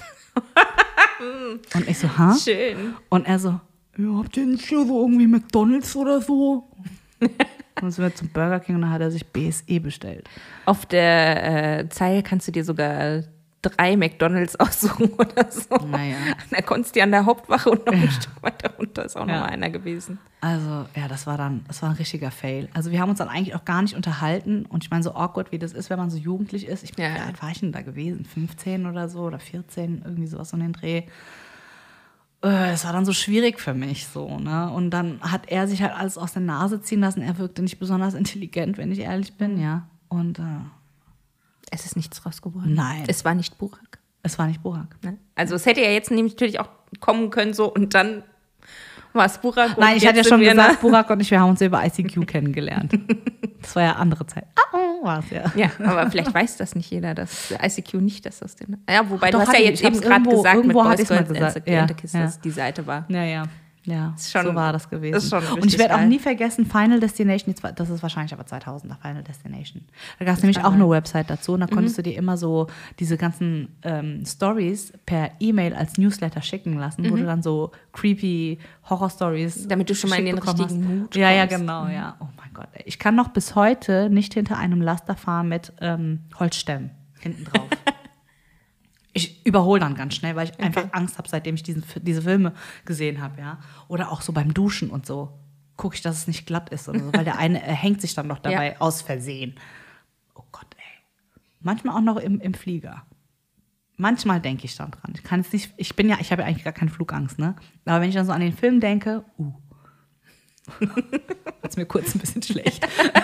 Und ich so, ha? Schön. Und er so, ja, habt ihr nicht hier so irgendwie McDonald's oder so? Und dann sind wir zum Burger King und dann hat er sich BSE bestellt. Auf der Zeile kannst du dir sogar 3 McDonald's aussuchen oder so. Naja. Da konntest du an der Hauptwache und noch ein Stück weiter runter ist auch noch mal einer gewesen. Also, ja, das war ein richtiger Fail. Also, wir haben uns dann eigentlich auch gar nicht unterhalten. Und ich meine, so awkward wie das ist, wenn man so jugendlich ist. Wie alt war ich denn da gewesen? 15 oder so oder 14, irgendwie sowas um den Dreh. Es war dann so schwierig für mich so, ne? Und dann hat er sich halt alles aus der Nase ziehen lassen. Er wirkte nicht besonders intelligent, wenn ich ehrlich bin, ja. Und es ist nichts raus geworden. Nein. Es war nicht Burak. Es war nicht Burak. Ne? Also es hätte ja jetzt nämlich natürlich auch kommen können so und dann war es Burak. Nein, ich hatte ja schon gesagt, Burak und ich, wir haben uns über ICQ kennengelernt. Das war ja andere Zeit. War es ja. Ja, aber vielleicht weiß das nicht jeder, dass ICQ nicht das aus dem... Ja, wobei du hast ja jetzt eben gerade gesagt, mit Boys Girls and the Kisses die Seite war. Ja, schon, so war das gewesen. Ist schon und ich werde auch nie vergessen, Final Destination, das ist wahrscheinlich aber 2000er, Final Destination. Da gab es nämlich auch eine Website dazu und da konntest du dir immer so diese ganzen Stories per E-Mail als Newsletter schicken lassen, wo du dann so creepy Horror-Stories damit du schon mal in den richtigen Mut kommst. Ja, genau, ja. Oh mein Gott, ey. Ich kann noch bis heute nicht hinter einem Laster fahren mit Holzstämmen hinten drauf. Ich überhole dann ganz schnell, weil ich einfach Angst habe, seitdem ich diese Filme gesehen habe, ja. Oder auch so beim Duschen und so. Gucke ich, dass es nicht glatt ist oder so, weil der eine hängt sich dann noch dabei aus Versehen. Oh Gott, ey. Manchmal auch noch im Flieger. Manchmal denke ich dann dran. Ich kann es nicht, ich habe ja eigentlich gar keine Flugangst, ne? Aber wenn ich dann so an den Film denke, wird's mir kurz ein bisschen schlecht.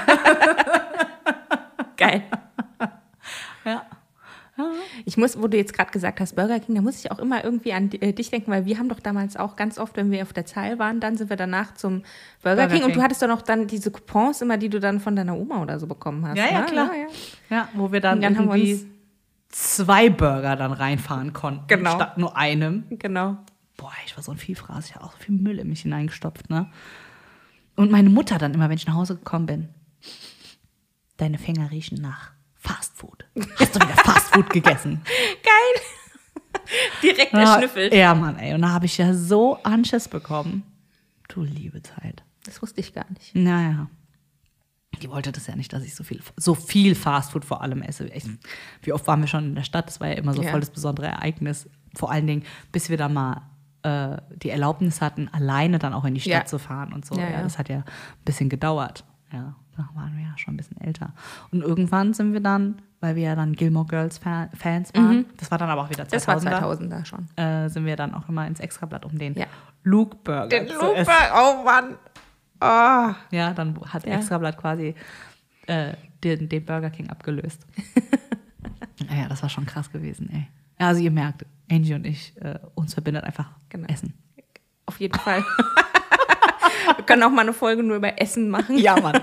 Geil. Ja. Ich muss, wo du jetzt gerade gesagt hast, Burger King, da muss ich auch immer irgendwie an dich denken, weil wir haben doch damals auch ganz oft, wenn wir auf der Zeil waren, dann sind wir danach zum Burger King und du hattest doch noch dann diese Coupons immer, die du dann von deiner Oma oder so bekommen hast. Ja, klar. Ja, wo wir dann irgendwie 2 Burger dann reinfahren konnten, statt nur einem. Genau. Boah, ich war so ein Vielfraß, ich habe auch so viel Müll in mich hineingestopft, ne? Und meine Mutter dann immer, wenn ich nach Hause gekommen bin, deine Finger riechen nach Fast Food. Hast du wieder Fast Food gegessen? Geil. Direkt erschnüffelt. Ja, Mann, ey. Und da habe ich ja so Anschiss bekommen. Du liebe Zeit. Das wusste ich gar nicht. Naja. Die wollte das ja nicht, dass ich so viel Fast Food vor allem esse. Wie oft waren wir schon in der Stadt? Das war ja immer so voll das besondere Ereignis. Vor allen Dingen, bis wir dann mal die Erlaubnis hatten, alleine dann auch in die Stadt zu fahren und so. Ja, das hat ja ein bisschen gedauert. Ja, da waren wir ja schon ein bisschen älter. Und irgendwann sind wir dann, weil wir ja dann Gilmore Girls Fans waren, das war dann aber auch wieder 2000er. Das war 2000er schon. Sind wir dann auch immer ins Extrablatt, um den Luke Burger zu essen. Den Luke Burger, oh Mann. Oh. Ja, dann hat Extrablatt quasi den Burger King abgelöst. Ja, das war schon krass gewesen, ey. Ja, also ihr merkt, Angie und ich, uns verbindet einfach Essen. Auf jeden Fall. Wir können auch mal eine Folge nur über Essen machen. Ja, Mann.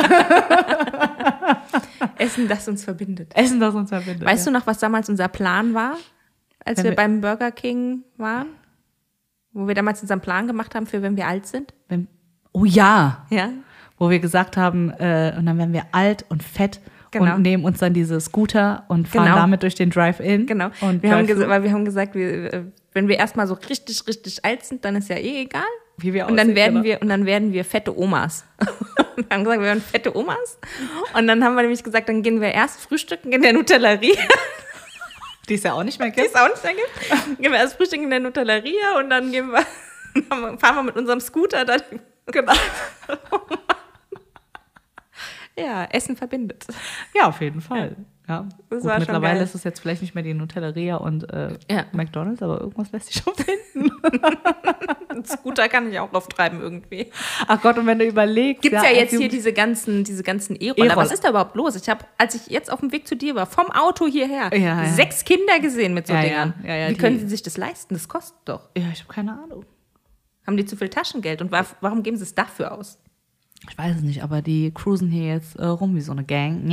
Essen, das uns verbindet. Essen, das uns verbindet. Weißt du noch, was damals unser Plan war, als wir beim Burger King waren? Wo wir damals unseren Plan gemacht haben, für wenn wir alt sind? Oh ja. Ja. Wo wir gesagt haben, und dann werden wir alt und fett und nehmen uns dann diese Scooter und fahren damit durch den Drive-In. Genau. Und wir haben gesagt, wenn wir erstmal so richtig, richtig alt sind, dann ist ja eh egal. Wie wir und dann werden wir fette Omas. Wir haben gesagt, wir werden fette Omas. Und dann haben wir nämlich gesagt, dann gehen wir erst frühstücken in der Nutelleria. Die es ja auch nicht mehr gibt. Gehen wir erst frühstücken in der Nutelleria und dann fahren wir mit unserem Scooter dann. Genau. Ja, Essen verbindet. Ja, auf jeden Fall. Ja, das gut, war mittlerweile geil. ist es jetzt vielleicht nicht mehr die Nutelleria und McDonald's, aber irgendwas lässt sich schon finden. Einen Scooter kann ich auch auftreiben irgendwie. Ach Gott, und wenn du überlegst. Gibt es ja jetzt hier diese ganzen E-Roller. Was ist da überhaupt los? Ich habe, als ich jetzt auf dem Weg zu dir war, vom Auto hierher, 6 Kinder gesehen mit so Dingern. Ja, wie können sie sich das leisten? Das kostet doch. Ja, ich habe keine Ahnung. Haben die zu viel Taschengeld? Und warum geben sie es dafür aus? Ich weiß es nicht, aber die cruisen hier jetzt rum wie so eine Gang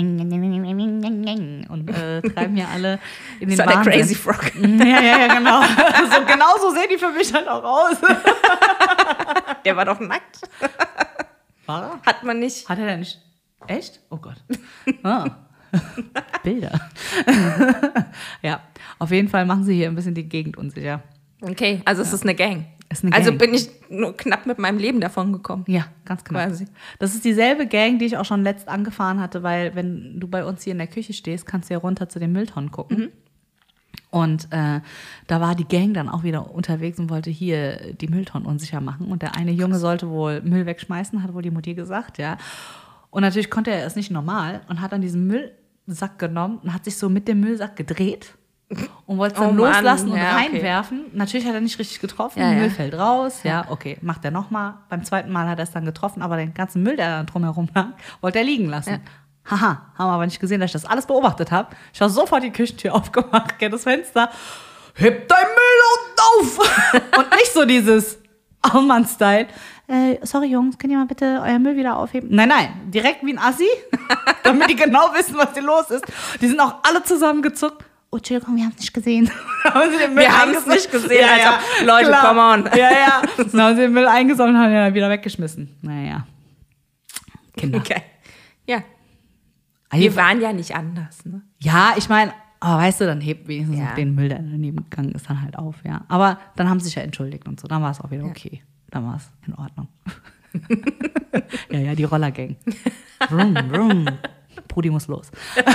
und treiben hier alle in den Wahnsinn. Das war der Crazy Frog. Ja, genau. Genau so sehen die für mich halt auch aus. Der war doch nackt. War er? Hat man nicht. Hat er denn nicht? Echt? Oh Gott. Bilder. Ja, auf jeden Fall machen sie hier ein bisschen die Gegend unsicher. Okay, also es ist eine Gang. Ist eine Gang. Also bin ich nur knapp mit meinem Leben davon gekommen. Ja, ganz genau. Quasi. Das ist dieselbe Gang, die ich auch schon letzt angefahren hatte, weil wenn du bei uns hier in der Küche stehst, kannst du ja runter zu den Mülltonnen gucken. Mhm. Und da war die Gang dann auch wieder unterwegs und wollte hier die Mülltonnen unsicher machen. Und der eine Junge sollte wohl Müll wegschmeißen, hat wohl die Mutti gesagt, ja. Und natürlich konnte er es nicht normal und hat dann diesen Müllsack genommen und hat sich so mit dem Müllsack gedreht. Und wollte es dann loslassen und reinwerfen. Okay. Natürlich hat er nicht richtig getroffen, Müll fällt raus. Ja, okay, macht er nochmal. Beim zweiten Mal hat er es dann getroffen, aber den ganzen Müll, der dann drumherum lag, wollte er liegen lassen. Ja. Haha, haben aber nicht gesehen, dass ich das alles beobachtet habe. Ich habe sofort die Küchentür aufgemacht, kenn das Fenster. Heb dein Müll unten auf! Und nicht so dieses Allmann-Style. Sorry Jungs, könnt ihr mal bitte euer Müll wieder aufheben? Nein, direkt wie ein Assi, damit die genau wissen, was hier los ist. Die sind auch alle zusammengezuckt. Oh, Entschuldigung, wir haben es nicht gesehen. Wir haben es nicht gesehen. Ja, Leute, klar. Come on. Ja. Dann haben sie den Müll eingesammelt und haben ihn wieder weggeschmissen. Naja. Kinder. Okay. Ja. Wir waren ja nicht anders, ne? Ja, ich meine, aber weißt du, dann hebt wenigstens noch den Müll, der daneben gegangen ist, dann halt auf, ja. Aber dann haben sie sich ja entschuldigt und so. Dann war es auch wieder okay. Dann war es in Ordnung. Ja, die Rollergang. Vroom, vroom. Brudi muss los.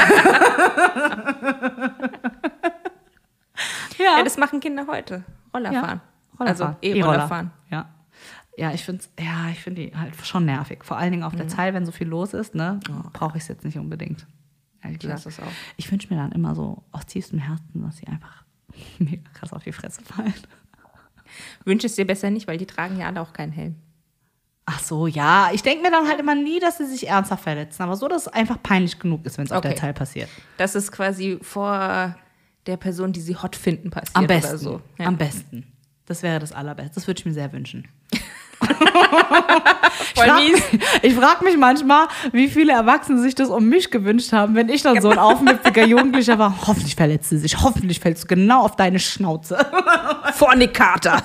Ja, das machen Kinder heute. Rollerfahren. Ja, also E-Roller fahren. Ja, ich finde die halt schon nervig. Vor allen Dingen auf der Zeit, wenn so viel los ist, ne, brauche ich es jetzt nicht unbedingt. Ich wünsche mir dann immer so aus tiefstem Herzen, dass sie einfach mega krass auf die Fresse fallen. Wünsche es dir besser nicht, weil die tragen ja alle auch keinen Helm. Ach so, ja. Ich denke mir dann halt immer nie, dass sie sich ernsthaft verletzen. Aber so, dass es einfach peinlich genug ist, wenn es auf der Zeit passiert. Das ist quasi vor der Person, die sie hot finden, passiert am besten, oder so. Ja. Am besten. Das wäre das Allerbeste. Das würde ich mir sehr wünschen. Ich frage mich manchmal, wie viele Erwachsene sich das um mich gewünscht haben, wenn ich dann so ein aufmüpfiger Jugendlicher war. Hoffentlich verletzt sie sich. Hoffentlich fällst du genau auf deine Schnauze. Fornikater.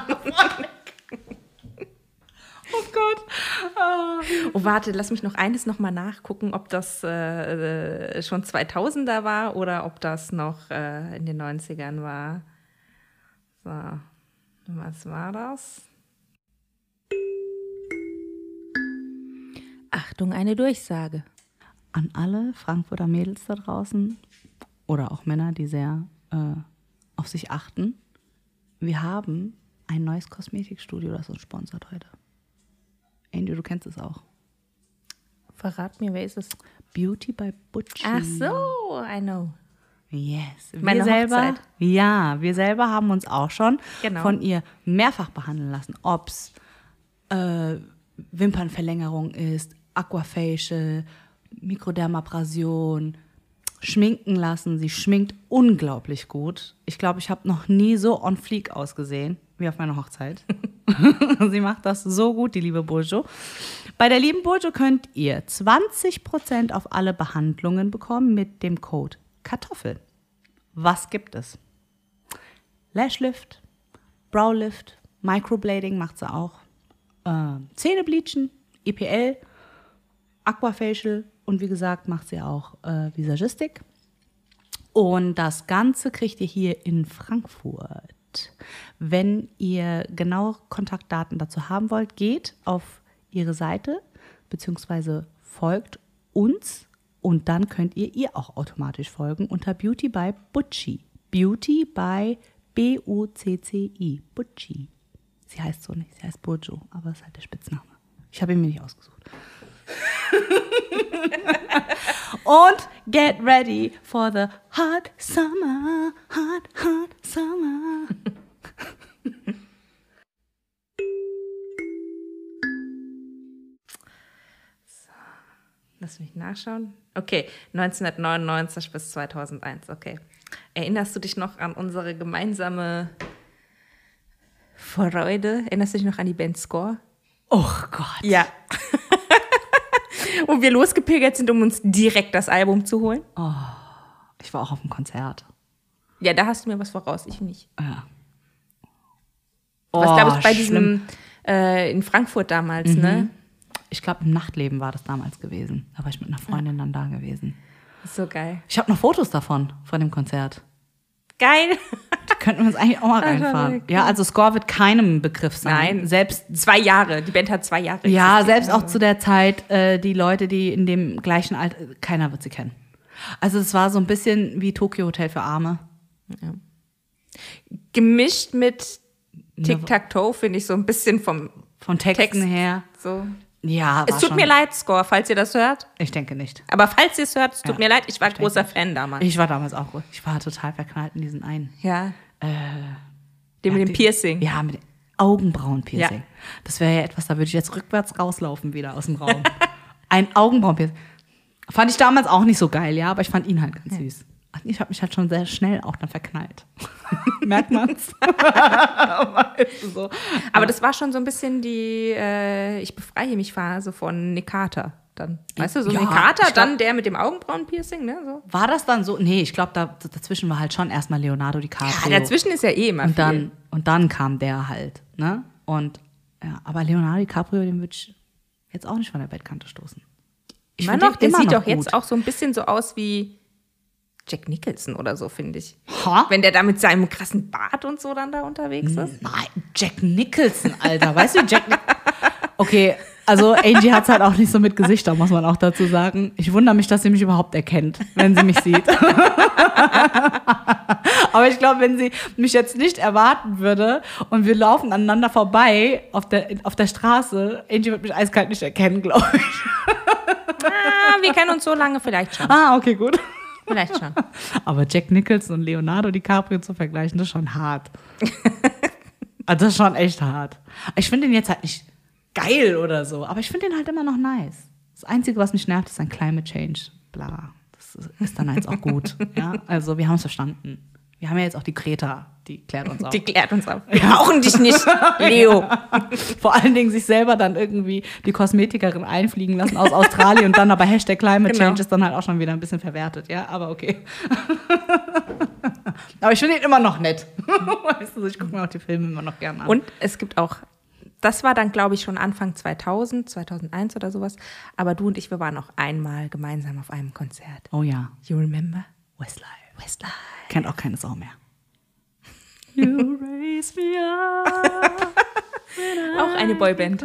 Oh Gott. Oh, warte, lass mich noch eines nochmal nachgucken, ob das schon 2000er war oder ob das noch in den 90ern war. So, was war das? Achtung, eine Durchsage. An alle Frankfurter Mädels da draußen oder auch Männer, die sehr auf sich achten. Wir haben ein neues Kosmetikstudio, das uns sponsert heute. Andy, du kennst es auch. Verrat mir, wer ist es? Beauty by Butchie. Ach so, I know. Yes. Meine Hochzeit. Wir selber haben uns auch schon von ihr mehrfach behandeln lassen. Ob es Wimpernverlängerung ist, Aquafacial, Mikrodermabrasion, schminken lassen. Sie schminkt unglaublich gut. Ich glaube, ich habe noch nie so on fleek ausgesehen wie auf meiner Hochzeit. Sie macht das so gut, die liebe Burjo. Bei der lieben Burjo könnt ihr 20% auf alle Behandlungen bekommen mit dem Code Kartoffel. Was gibt es? Lashlift, Browlift, Microblading macht sie auch. Zähnebleachen, EPL, Aquafacial und wie gesagt macht sie auch Visagistik. Und das Ganze kriegt ihr hier in Frankfurt. Wenn ihr genaue Kontaktdaten dazu haben wollt, geht auf ihre Seite bzw. folgt uns und dann könnt ihr auch automatisch folgen unter Beauty by Butchie. Beauty by B-U-C-C-I. Butchie. Sie heißt so nicht, sie heißt Burjo, aber das ist halt der Spitzname. Ich habe ihn mir nicht ausgesucht. Und get ready for the hot summer, hot summer. Lass mich nachschauen. Okay, 1999 bis 2001, okay. Erinnerst du dich noch an unsere gemeinsame Freude? Erinnerst du dich noch an die Band Score? Oh Gott. Ja. Und wir losgepilgert sind, um uns direkt das Album zu holen. Oh, ich war auch auf dem Konzert. Ja, da hast du mir was voraus, ich nicht. Ja. Was, glaube ich, bei diesem in Frankfurt damals, ne? Ich glaube, im Nachtleben war das damals gewesen. Da war ich mit einer Freundin dann da gewesen. So geil. Ich habe noch Fotos davon, von dem Konzert. Geil. Die könnten wir uns eigentlich auch mal reinfahren. Ja, also Score wird keinem Begriff sein. Nein, selbst 2 Jahre. Die Band hat 2 Jahre. Ja, selbst auch zu der Zeit, die Leute, die in dem gleichen Alter, keiner wird sie kennen. Also es war so ein bisschen wie Tokyo Hotel für Arme. Ja. Gemischt mit Tic-Tac-Toe, finde ich so ein bisschen vom Texten her. So. Ja, es tut mir leid, Score, falls ihr das hört. Ich denke nicht. Aber falls ihr es hört, es tut mir leid, ich war großer Fan damals. Ich war damals auch gut. Ich war total verknallt in diesen einen. Ja. Mit dem Piercing. Ja, mit dem Augenbrauen-Piercing. Ja. Das wäre ja etwas, da würde ich jetzt rückwärts rauslaufen wieder aus dem Raum. Ein Augenbrauen-Piercing. Fand ich damals auch nicht so geil, ja, aber ich fand ihn halt ganz süß. Ich habe mich halt schon sehr schnell auch dann verknallt. Merkt man's? So. Aber das war schon so ein bisschen die Ich befreie mich Phase von Nick Carter. Dann. Weißt du, so Nick Carter, dann der mit dem Augenbrauen-Piercing, ne? So. War das dann so? Nee, ich glaube, dazwischen war halt schon erstmal Leonardo DiCaprio. Ja, dazwischen ist ja immer viel. Und dann kam der halt, ne? Und ja, aber Leonardo DiCaprio, den würde ich jetzt auch nicht von der Bettkante stoßen. Der sieht doch jetzt auch so ein bisschen so aus wie Jack Nicholson oder so, finde ich. Ha? Wenn der da mit seinem krassen Bart und so dann da unterwegs ist. Nein, Jack Nicholson, Alter. Weißt du, Jack Nicholson? Okay, also Angie hat es halt auch nicht so mit Gesichtern, muss man auch dazu sagen. Ich wundere mich, dass sie mich überhaupt erkennt, wenn sie mich sieht. Aber ich glaube, wenn sie mich jetzt nicht erwarten würde und wir laufen aneinander vorbei auf der Straße, Angie wird mich eiskalt nicht erkennen, glaube ich. Wir kennen uns so lange vielleicht schon. Okay, gut. Vielleicht schon. Aber Jack Nicholson und Leonardo DiCaprio zu vergleichen, das ist schon hart. Also das ist schon echt hart. Ich finde den jetzt halt nicht geil oder so, aber ich finde den halt immer noch nice. Das Einzige, was mich nervt, ist ein Climate Change. Bla. Das ist dann jetzt auch gut. Ja? Also wir haben es verstanden. Wir haben ja jetzt auch die Greta, die klärt uns auf. Die klärt uns auf. Wir brauchen dich nicht, Leo. Ja. Vor allen Dingen sich selber dann irgendwie die Kosmetikerin einfliegen lassen aus Australien und dann aber Hashtag Climate Change ist dann halt auch schon wieder ein bisschen verwertet. Ja, aber okay. Aber ich finde ihn immer noch nett. Weißt du, ich gucke mir auch die Filme immer noch gerne an. Und es gibt auch, das war dann, glaube ich, schon Anfang 2000, 2001 oder sowas. Aber du und ich, wir waren noch einmal gemeinsam auf einem Konzert. Oh ja. You remember? Westlife. Kennt auch keine Sau mehr. You raise me up. Auch eine Boyband.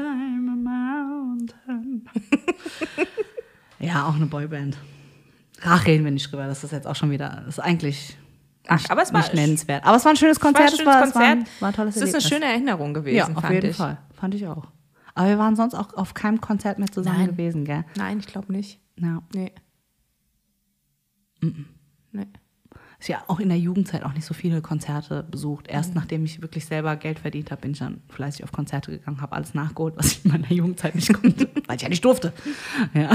Ja, auch eine Boyband. Ach, reden wir nicht drüber. Das ist jetzt auch schon wieder, das ist eigentlich aber es war nicht nennenswert. Aber es war ein schönes Konzert. Es war ein tolles Erlebnis. Das ist eine schöne Erinnerung gewesen, ja, auf jeden Fall. Fand ich auch. Aber wir waren sonst auch auf keinem Konzert mehr zusammen gewesen, gell? Nein, ich glaube nicht. Ja. Nee. Nee. Ich habe ja auch in der Jugendzeit auch nicht so viele Konzerte besucht. Erst nachdem ich wirklich selber Geld verdient habe, bin ich dann fleißig auf Konzerte gegangen, habe alles nachgeholt, was ich in meiner Jugendzeit nicht konnte, weil ich ja nicht durfte. Ja.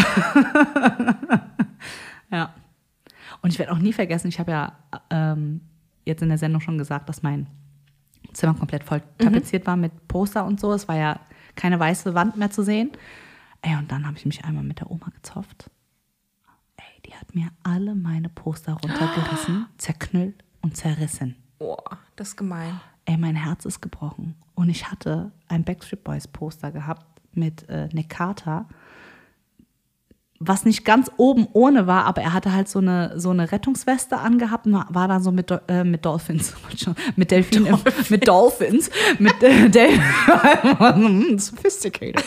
Ja. Und ich werde auch nie vergessen, ich habe ja jetzt in der Sendung schon gesagt, dass mein Zimmer komplett voll tapeziert war mit Poster und so. Es war ja keine weiße Wand mehr zu sehen. Und dann habe ich mich einmal mit der Oma gezopft. Die hat mir alle meine Poster runtergerissen, zerknüllt und zerrissen. Boah, das ist gemein. Mein Herz ist gebrochen. Und ich hatte ein Backstreet Boys Poster gehabt mit Nick Carter, was nicht ganz oben ohne war, aber er hatte halt so eine Rettungsweste angehabt und war dann so mit Dolphins, mit Delfinen, mit Dolphins, sophisticated.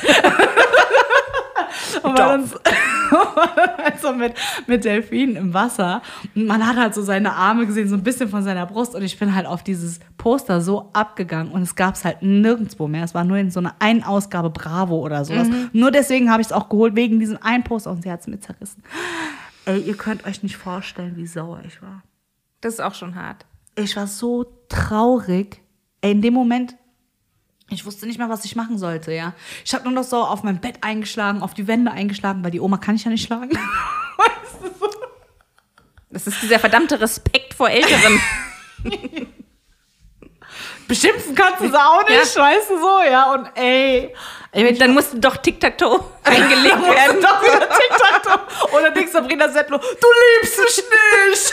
Und war dann halt so mit Delfinen im Wasser. Und man hat halt so seine Arme gesehen, so ein bisschen von seiner Brust. Und ich bin halt auf dieses Poster so abgegangen und es gab es halt nirgendwo mehr. Es war nur in so einer einen Ausgabe Bravo oder sowas. Nur deswegen habe ich es auch geholt, wegen diesem einen Poster und sie hat es mir zerrissen. Ey, ihr könnt euch nicht vorstellen, wie sauer ich war. Das ist auch schon hart. Ich war so traurig. Ey, in dem Moment, ich wusste nicht mehr, was ich machen sollte, ja. Ich habe nur noch so auf mein Bett eingeschlagen, auf die Wände eingeschlagen, weil die Oma kann ich ja nicht schlagen. Weißt du so? Das ist dieser verdammte Respekt vor Älteren. Beschimpfen kannst du es auch nicht, weißt du so, ja. Und ey dann musste doch Tic-Tac-Toe eingelegt werden. Doch wieder Tic-Tac-Toe. Oder denkst Sabrina Settler, du liebst mich nicht.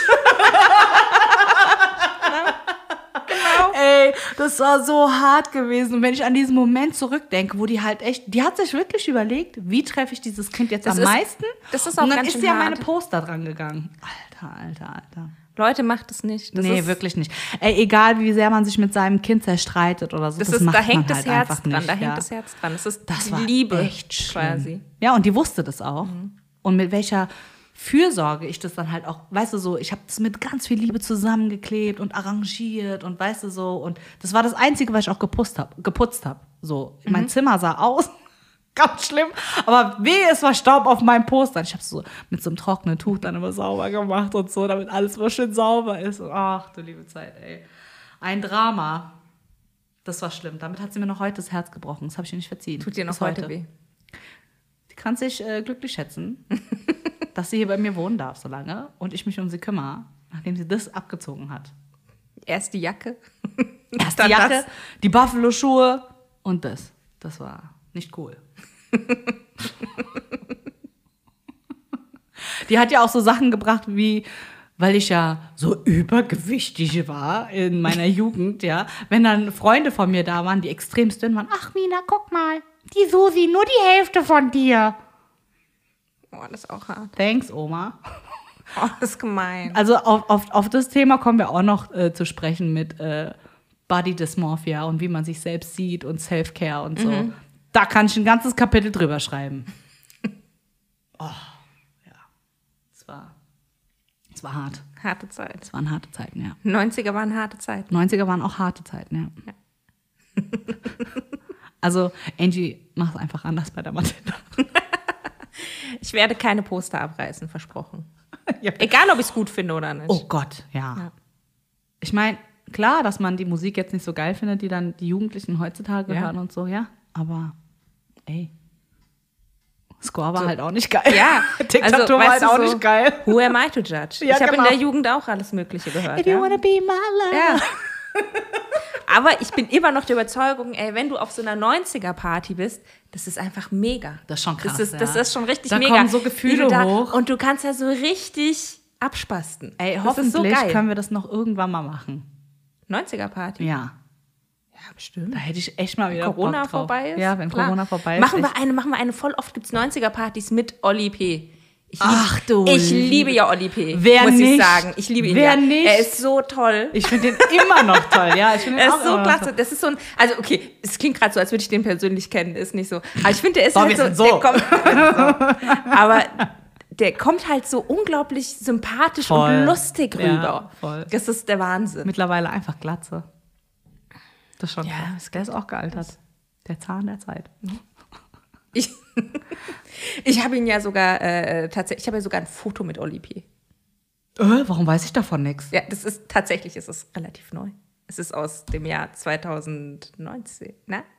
Genau. Ey, das war so hart gewesen. Und wenn ich an diesen Moment zurückdenke, wo die halt echt, die hat sich wirklich überlegt, wie treffe ich dieses Kind jetzt am meisten? Das ist auch und dann ganz ist schön sie an hart. meine Poster dran gegangen. Alter. Leute, macht es nicht. Nee, wirklich nicht. Ey, egal wie sehr man sich mit seinem Kind zerstreitet oder so, da hängt das Herz dran. Da hängt das Herz dran. Das war Liebe echt quasi. Ja, und die wusste das auch. Und mit welcher Fürsorge ich das dann halt auch, weißt du so, ich habe das mit ganz viel Liebe zusammengeklebt und arrangiert und weißt du so. Und das war das Einzige, was ich auch geputzt habe. So, mein Zimmer sah aus. Ganz schlimm. Aber es war Staub auf meinem Poster. Ich habe so mit so einem trockenen Tuch dann immer sauber gemacht und so, damit alles immer schön sauber ist. Und ach, du liebe Zeit, ey. Ein Drama. Das war schlimm. Damit hat sie mir noch heute das Herz gebrochen. Das habe ich ihr nicht verziehen. Tut dir noch heute weh? Die kann sich glücklich schätzen, dass sie hier bei mir wohnen darf so lange und ich mich um sie kümmere, nachdem sie das abgezogen hat. Erst die Jacke. Erst die Jacke, die Buffalo-Schuhe und das. Das war nicht cool. Die hat ja auch so Sachen gebracht wie, weil ich ja so übergewichtig war in meiner Jugend, ja, wenn dann Freunde von mir da waren, die extremst dünn waren, ach Mina, guck mal, die Susi, nur die Hälfte von dir. Oh, das ist auch hart. Thanks, Oma. Oh, das ist gemein. Also auf das Thema kommen wir auch noch zu sprechen mit Body Dysmorphia und wie man sich selbst sieht und Self-Care und so. Da kann ich ein ganzes Kapitel drüber schreiben. Oh, ja. Es war hart. Harte Zeit. Es waren harte Zeiten, ja. 90er waren harte Zeiten. 90er waren auch harte Zeiten, ja. Also, Angie, mach es einfach anders bei der Matilda. Ich werde keine Poster abreißen, versprochen. Ja. Egal, ob ich es gut finde oder nicht. Oh Gott, ja. Ich meine, klar, dass man die Musik jetzt nicht so geil findet, die dann die Jugendlichen heutzutage hören und so, ja. Aber, ey, Score war halt auch nicht geil. Ja, Tic-Tac-Toe war halt auch nicht geil. Who am I to judge? Ja, ich habe in der Jugend auch alles Mögliche gehört. If you wanna be my love. Ja. Aber ich bin immer noch der Überzeugung, ey, wenn du auf so einer 90er-Party bist, das ist einfach mega. Das ist schon krass, Das ist schon richtig da mega. Da kommen so Gefühle hoch. Und du kannst ja so richtig abspasten. Ey, das hoffentlich ist so geil. können wir das noch irgendwann mal machen. 90er-Party? Ja. Ja, bestimmt. Da hätte ich echt mal wieder Corona Bock drauf. vorbei ist? Ja, wenn Klar. Corona vorbei ist. Machen wir eine. Voll oft gibt es 90er-Partys mit Olli P. Ich liebe ja Olli P. Wer muss nicht? Ich sagen. Ich liebe ihn. Wer ja. nicht? Er ist so toll. Ich finde den immer noch toll. Ja, ich finde er den ist so klasse. Das ist so ein, also okay, es klingt gerade so, als würde ich den persönlich kennen. Ist nicht so. Aber ich finde, der ist halt so. Aber der kommt halt so unglaublich sympathisch und lustig rüber. Ja, voll. Das ist der Wahnsinn. Mittlerweile einfach Glatze. Das ist schon krass. Der ist auch gealtert. Der Zahn der Zeit. Ich habe ihn ja sogar tatsächlich, ich habe ja sogar ein Foto mit Olli P. Warum weiß ich davon nichts? Ja, es ist relativ neu. Es ist aus dem Jahr 2019.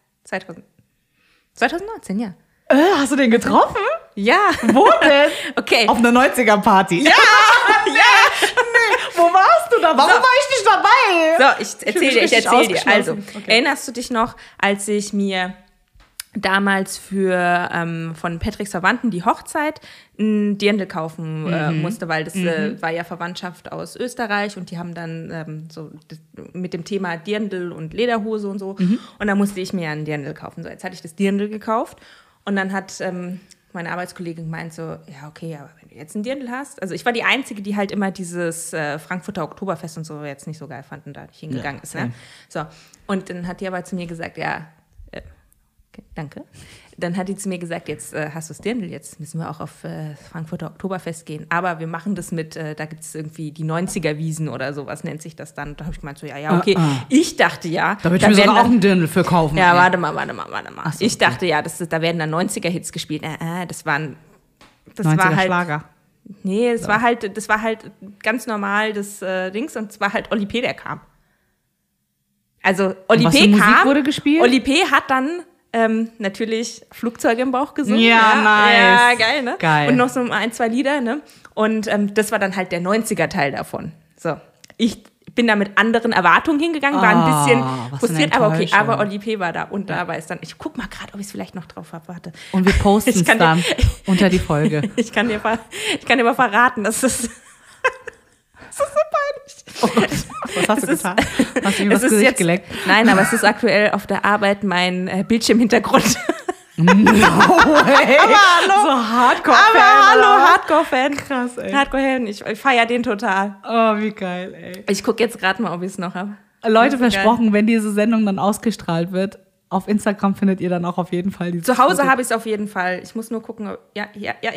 2019, ja. Hast du den getroffen? Ja. Wo denn? Okay. Auf einer 90er-Party. Ja! Nee, wo warst du da? Warum war ich nicht dabei? So, ich erzähle dir. Also, okay. Erinnerst du dich noch, als ich mir damals für von Patricks Verwandten die Hochzeit ein Dirndl kaufen musste, weil das war ja Verwandtschaft aus Österreich und die haben dann mit dem Thema Dirndl und Lederhose und so und da musste ich mir ein Dirndl kaufen. So, jetzt hatte ich das Dirndl gekauft und dann hat meine Arbeitskollegin gemeint so, ja okay, aber wenn du jetzt ein Dirndl hast, also ich war die Einzige, die halt immer dieses Frankfurter Oktoberfest und so jetzt nicht so geil fand und da nicht hingegangen ist. Ne? So, und dann hat die aber zu mir gesagt, ja, okay, danke. dann hat die zu mir gesagt, jetzt hast du das Dirndl, jetzt müssen wir auch auf Frankfurter Oktoberfest gehen. Aber wir machen das mit, da gibt es irgendwie die 90er-Wiesen oder sowas, nennt sich das dann. Da habe ich gemeint, so, ja, okay. Ich dachte ja. Da würde ich mir sogar auch ein Dirndl für kaufen. Ja, warte mal. So, ich dachte ja, da werden dann 90er-Hits gespielt. Das 90er war halt Schlager. Nee, das war halt ganz normal das Dings und es war halt Oli P., der kam. Also Oli P. kam. Wurde gespielt? Oli P. hat dann natürlich Flugzeuge im Bauch gesungen. Ja, nice. Ja, geil, ne? Geil. Und noch so 1, 2 Lieder, ne? Und das war dann halt der 90er-Teil davon. So. Ich bin da mit anderen Erwartungen hingegangen, war ein bisschen frustriert, aber okay, aber Oli P. war da und da war es dann. Ich guck mal gerade, ob ich es vielleicht noch drauf habe. Warte. Und wir posten es dann unter die Folge. Ich kann dir mal verraten, dass es das ist so peinlich. Oh, was hast du getan? Hast du mir das Gesicht geleckt? Nein, aber es ist aktuell auf der Arbeit mein Bildschirmhintergrund. No way. Aber hallo. So Hardcore-Fan. Aber hallo, Hardcore-Fan. Krass, ey. Hardcore-Fan. Ich feiere den total. Oh, wie geil, ey. Ich gucke jetzt gerade mal, ob ich es noch habe. Leute, versprochen, wenn diese Sendung dann ausgestrahlt wird, auf Instagram findet ihr dann auch auf jeden Fall dieses Zu Hause habe ich es auf jeden Fall. Ich muss nur gucken. Ja.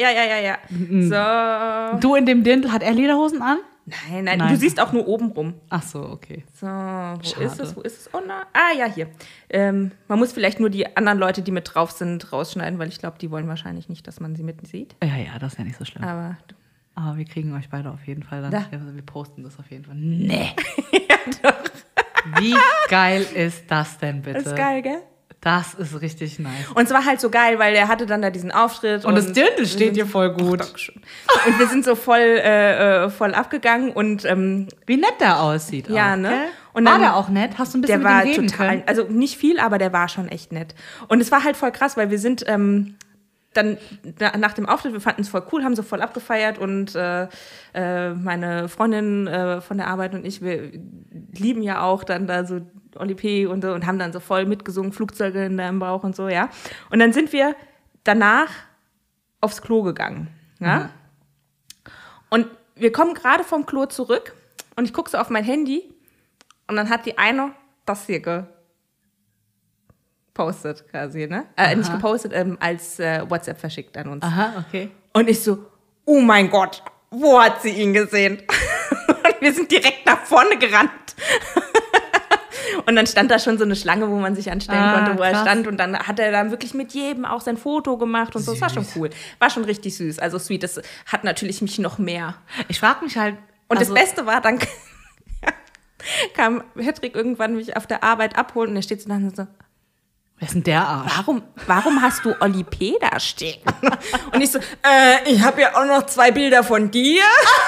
So. Du in dem Dirndl, hat er Lederhosen an? Nein. Du siehst auch nur oben rum. Ach so, okay. So, wo ist es? Oh nein. Ah, ja, hier. Man muss vielleicht nur die anderen Leute, die mit drauf sind, rausschneiden, weil ich glaube, die wollen wahrscheinlich nicht, dass man sie mit sieht. Ja, das ist ja nicht so schlimm. Aber wir kriegen euch beide auf jeden Fall dann. Da. Wir posten das auf jeden Fall. Nee. Ja, doch. Wie geil ist das denn bitte? Das ist geil, gell? Das ist richtig nice. Und es war halt so geil, weil er hatte dann da diesen Auftritt. Und das Dirndl steht dir voll gut. Und wir sind so voll abgegangen und wie nett der aussieht. Ja, auch, ne? Gell? Und war dann, der auch nett? Hast du ein bisschen der mit war ihm reden total, können? also nicht viel, aber der war schon echt nett. Und es war halt voll krass, weil wir sind dann nach dem Auftritt, wir fanden es voll cool, haben so voll abgefeiert und meine Freundin von der Arbeit und ich, wir lieben ja auch dann da so Oli P. und so und haben dann so voll mitgesungen, Flugzeuge in deinem Bauch und so, ja. Und dann sind wir danach aufs Klo gegangen, ja. Mhm. Und wir kommen gerade vom Klo zurück und ich gucke so auf mein Handy und dann hat die eine das hier gepostet quasi, ne? Nicht gepostet, als WhatsApp verschickt an uns. Aha, okay. Und ich so, oh mein Gott, wo hat sie ihn gesehen? Und wir sind direkt nach vorne gerannt. Und dann stand da schon so eine Schlange, wo man sich anstellen konnte, wo er stand. Und dann hat er dann wirklich mit jedem auch sein Foto gemacht und so. Das war schon cool. War schon richtig süß. Also sweet. Das hat natürlich mich noch mehr. Ich frage mich halt. Und das Beste war, dann kam Patrick irgendwann mich auf der Arbeit abholen und er steht so dann so, wer ist denn der Arsch? Warum hast du Oli P. da stehen? Und ich so, ich habe ja auch noch 2 Bilder von dir.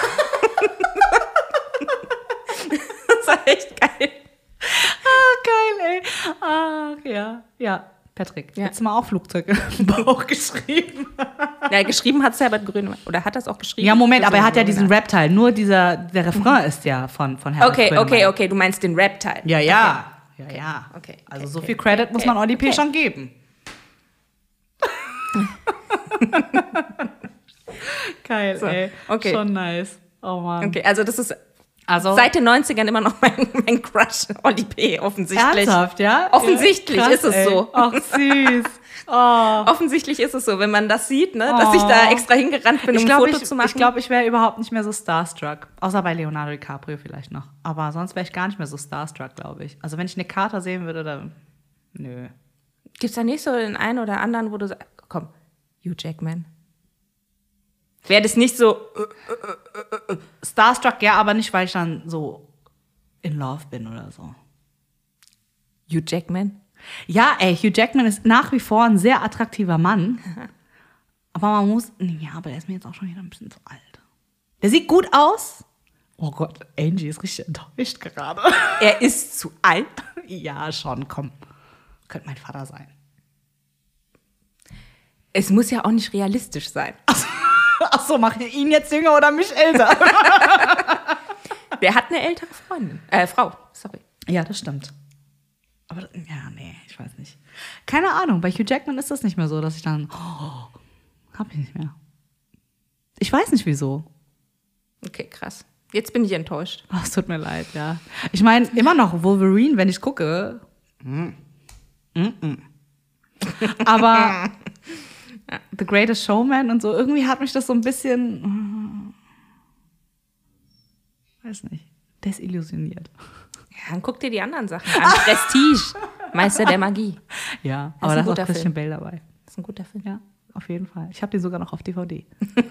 Das war echt geil. Geil, ey. Ja. Patrick, hättest du mal auch Flugzeuge im Bauch geschrieben? Ja, geschrieben hat es Herbert Grönemeyer. Oder hat er es auch geschrieben? Ja, Moment, aber er hat ja diesen Rap-Teil. Nur der Refrain ist ja von Herbert Grönemeyer. Okay, du meinst den Rap-Teil. Ja. Okay. Ja. Okay. Also so viel Credit muss man Oli P. schon geben. Geil, so, ey. Okay. Schon nice. Oh Mann. Okay, also das ist seit den 90ern immer noch mein Crush, Oli P. offensichtlich. Ernsthaft, ja? Offensichtlich ja, krass, ist es ey. so. Ach, süß. Oh. Offensichtlich ist es so, wenn man das sieht, ne, dass ich da extra hingerannt bin, um ein Foto zu machen. Ich glaube, ich wäre überhaupt nicht mehr so starstruck. Außer bei Leonardo DiCaprio vielleicht noch. Aber sonst wäre ich gar nicht mehr so starstruck, glaube ich. Also wenn ich eine Karte sehen würde, dann nö. Gibt es da nicht so den einen oder anderen, wo du sagst, komm, Hugh Jackman? Wäre das nicht so starstruck, ja, aber nicht, weil ich dann so in love bin oder so. Hugh Jackman? Ja, ey, Hugh Jackman ist nach wie vor ein sehr attraktiver Mann. Aber man muss, ja, aber der ist mir jetzt auch schon wieder ein bisschen zu alt. Der sieht gut aus. Oh Gott, Angie ist richtig enttäuscht gerade. Er ist zu alt? Ja, schon, komm. Könnte mein Vater sein. Es muss ja auch nicht realistisch sein. Ach so, mache ich ihn jetzt jünger oder mich älter? Der hat eine ältere Freundin. Frau, sorry. Ja, das stimmt. Aber, ja, nee, ich weiß nicht. Keine Ahnung, bei Hugh Jackman ist das nicht mehr so, dass ich dann, hab ich nicht mehr. Ich weiß nicht, wieso. Okay, krass. Jetzt bin ich enttäuscht. Oh, es tut mir leid, ja. Ich meine, immer noch Wolverine, wenn ich gucke. Aber The Greatest Showman und so, irgendwie hat mich das so ein bisschen, weiß nicht, desillusioniert. Ja, dann guck dir die anderen Sachen an. Prestige, Meister der Magie. Ja, aber da ist auch Christian Bale dabei. Das ist ein guter Film. Ja, auf jeden Fall. Ich habe den sogar noch auf DVD.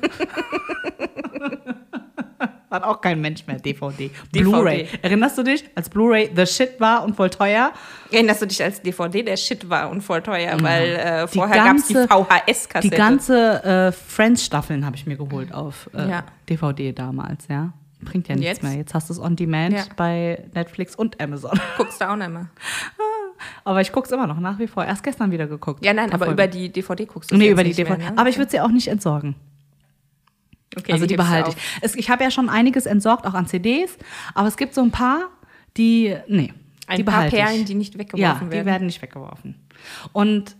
Hat auch kein Mensch mehr DVD. Blu-ray. Erinnerst du dich, als Blu-ray the shit war und voll teuer? Erinnerst du dich, als DVD der Shit war und voll teuer, weil vorher gab es die VHS-Kassette. Die ganze Friends-Staffeln habe ich mir geholt auf DVD damals, ja. Bringt ja nichts mehr. Jetzt hast du es on demand bei Netflix und Amazon. Guckst du auch nicht mehr. Aber ich gucke es immer noch, nach wie vor. Erst gestern wieder geguckt. Ja, nein, aber über die DVD guckst du es Nee, jetzt über die nicht DVD. mehr, ne? Aber ich würde sie auch nicht entsorgen. Okay, also die behalte ich. Ich habe ja schon einiges entsorgt, auch an CDs. Aber es gibt so ein paar, die, nee, die behalte ich. Ein paar Perlen, die nicht weggeworfen werden. Ja, die werden nicht weggeworfen. Und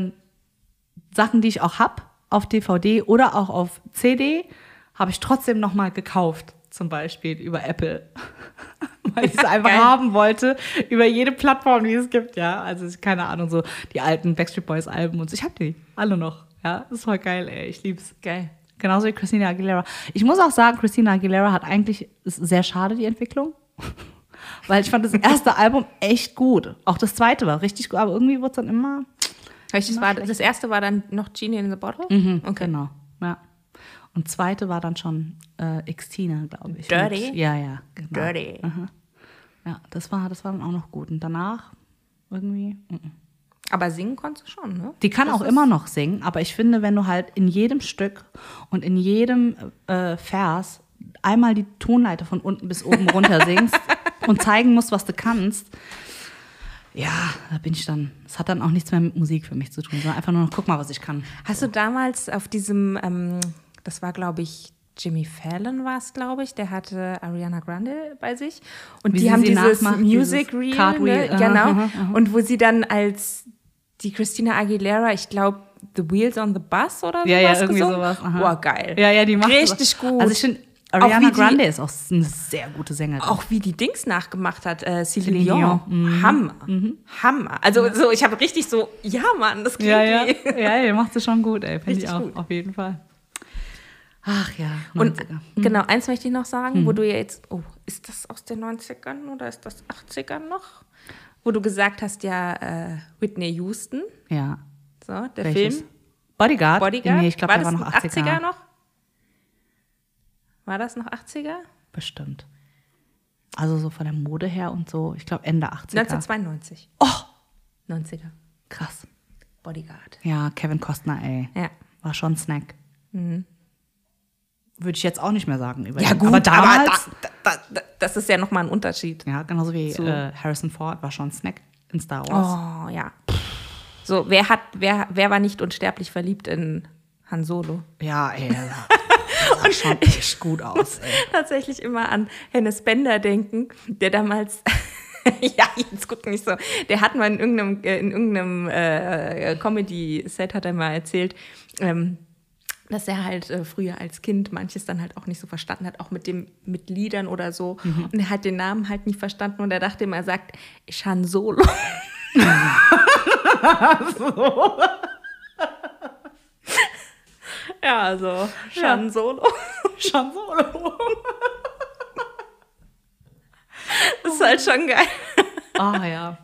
Sachen, die ich auch habe, auf DVD oder auch auf CD, habe ich trotzdem nochmal gekauft. Zum Beispiel über Apple. Weil ich es einfach haben wollte. Über jede Plattform, die es gibt, ja. Also, keine Ahnung, so die alten Backstreet Boys Alben und so. Ich habe die alle noch. Ja, das ist voll geil, ey. Ich lieb's. Geil. Genauso wie Christina Aguilera. Ich muss auch sagen, Christina Aguilera hat eigentlich, ist sehr schade, die Entwicklung. Weil ich fand das erste Album echt gut. Auch das zweite war richtig gut, aber irgendwie wurde es dann immer. Das erste war dann noch Genie in the Bottle? Mhm, okay. Genau, ja. Und zweite war dann schon Xtina, glaube ich. Dirty? Ja, genau. Dirty. Ja, das war dann auch noch gut. Und danach irgendwie. Aber singen konntest du schon, ne? Die kann auch immer noch singen, aber ich finde, wenn du halt in jedem Stück und in jedem Vers einmal die Tonleiter von unten bis oben runter singst und zeigen musst, was du kannst, ja, da bin ich dann. Es hat dann auch nichts mehr mit Musik für mich zu tun, sondern einfach nur noch, guck mal, was ich kann. Hast du damals auf diesem, das war, glaube ich, Jimmy Fallon war es, glaube ich, der hatte Ariana Grande bei sich. Und die haben dieses Music Reel, ne? Genau. Und wo sie dann als die Christina Aguilera, ich glaube, The Wheels on the Bus oder sowas ja, irgendwie gesungen. sowas. Boah, geil. Ja, die macht richtig gut. Also ich finde, Ariana Grande ist auch eine sehr gute Sängerin. Auch wie die Dings nachgemacht hat, Celine Dion. Hammer. Hammer. Also so, ich habe richtig so, ja Mann, das klingt wie. Ja, die macht sie schon gut, ey. Finde ich auch, gut. Auf jeden Fall. Ach ja, 90er. Und genau, eins möchte ich noch sagen, wo du jetzt, ist das aus den 90ern oder ist das 80ern noch? Wo du gesagt hast, ja, Whitney Houston. Ja. So, der Film. Bodyguard? Nee, ich glaube, der war noch 80er noch? War das noch 80er? Bestimmt. Also so von der Mode her und so, ich glaube Ende 80er. 1992. Oh! 90er. Krass. Bodyguard. Ja, Kevin Costner, ey. Ja. War schon ein Snack. Würde ich jetzt auch nicht mehr sagen. Ja gut, aber damals, das ist ja nochmal ein Unterschied. Ja, genauso wie Harrison Ford war schon ein Snack in Star Wars. Oh, ja. So, wer war nicht unsterblich verliebt in Han Solo? Ja, ey, das sah schon echt gut aus, ey. Tatsächlich immer an Hennes Bender denken, der damals, ja, jetzt guck nicht so, der hat mal in irgendeinem Comedy-Set hat er mal erzählt, dass er halt früher als Kind manches dann halt auch nicht so verstanden hat, auch mit Liedern oder so. Und er hat den Namen halt nicht verstanden und er dachte immer, er sagt, Han Solo. So. Ja, also Han Solo. Han Solo. Das ist halt schon geil. Ah ja.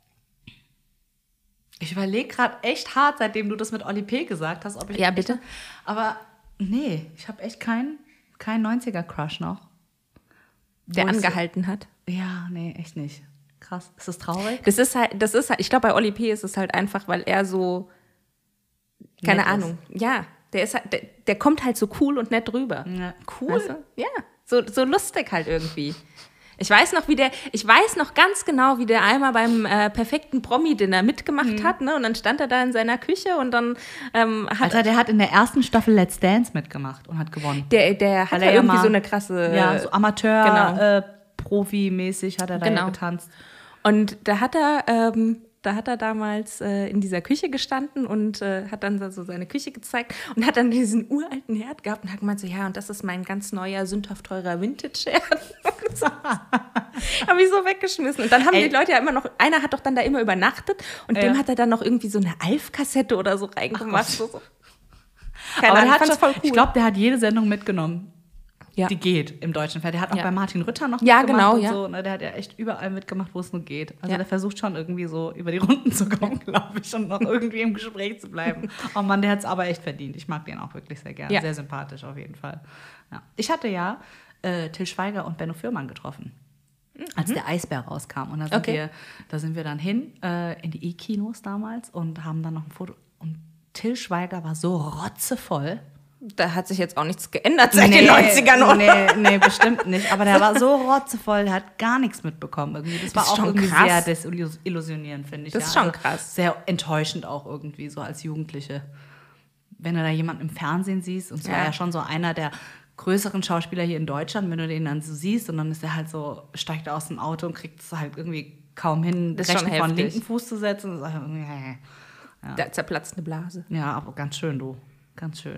Ich überlege gerade echt hart, seitdem du das mit Oli P. gesagt hast, ob ich. Ja, bitte. Aber nee, ich habe echt keinen 90er-Crush noch. Der angehalten hat. Ja, nee, echt nicht. Krass. Ist das traurig? Das ist halt, ich glaube, bei Oli P. ist es halt einfach, weil er so, keine Ahnung, ja, der kommt halt so cool und nett rüber. Ja. Cool? Weißt du? Ja, so lustig halt irgendwie. Ich weiß noch ganz genau, wie der einmal beim perfekten Promi-Dinner mitgemacht hat, ne? Und dann stand er da in seiner Küche und dann der hat in der ersten Staffel Let's Dance mitgemacht und hat gewonnen. Der hat ja irgendwie so eine krasse... Ja, so Amateur, Profi-mäßig hat er da getanzt. Und da hat er Da hat er damals in dieser Küche gestanden und hat dann so seine Küche gezeigt und hat dann diesen uralten Herd gehabt und hat gemeint so, ja, und das ist mein ganz neuer, sündhaft teurer Vintage-Herd. Habe ich so weggeschmissen. Und dann haben die Leute ja immer noch, einer hat doch dann da immer übernachtet und dem hat er dann noch irgendwie so eine Alf-Kassette oder so reingemacht. So. Aber der hat voll cool. Ich glaube, der hat jede Sendung mitgenommen. Ja. Die geht im deutschen Fernsehen. Der hat auch bei Martin Rütter noch mitgemacht. Genau, und so. Ne? Der hat ja echt überall mitgemacht, wo es nur geht. Also der versucht schon irgendwie so über die Runden zu kommen, glaube ich, und noch irgendwie im Gespräch zu bleiben. Oh Mann, der hat es aber echt verdient. Ich mag den auch wirklich sehr gerne. Ja. Sehr sympathisch auf jeden Fall. Ja. Ich hatte ja Till Schweiger und Benno Fürmann getroffen, als der Eisbär rauskam. Und da sind wir dann hin in die E-Kinos damals und haben dann noch ein Foto. Und Till Schweiger war so rotzevoll. Da hat sich jetzt auch nichts geändert seit den 90ern, oder? Nee, bestimmt nicht. Aber der war so rotzevoll, der hat gar nichts mitbekommen. Irgendwie. Das war auch irgendwie krass. Sehr desillusionierend, finde ich. Das ist schon krass. Sehr enttäuschend auch irgendwie so als Jugendliche. Wenn du da jemanden im Fernsehen siehst, und es war ja schon so einer der größeren Schauspieler hier in Deutschland, wenn du den dann so siehst und dann ist er halt so, steigt er aus dem Auto und kriegt es halt irgendwie kaum hin, das rechten vor den linken Fuß zu setzen. Und so, Da zerplatzt eine Blase. Ja, aber ganz schön, du. Ganz schön.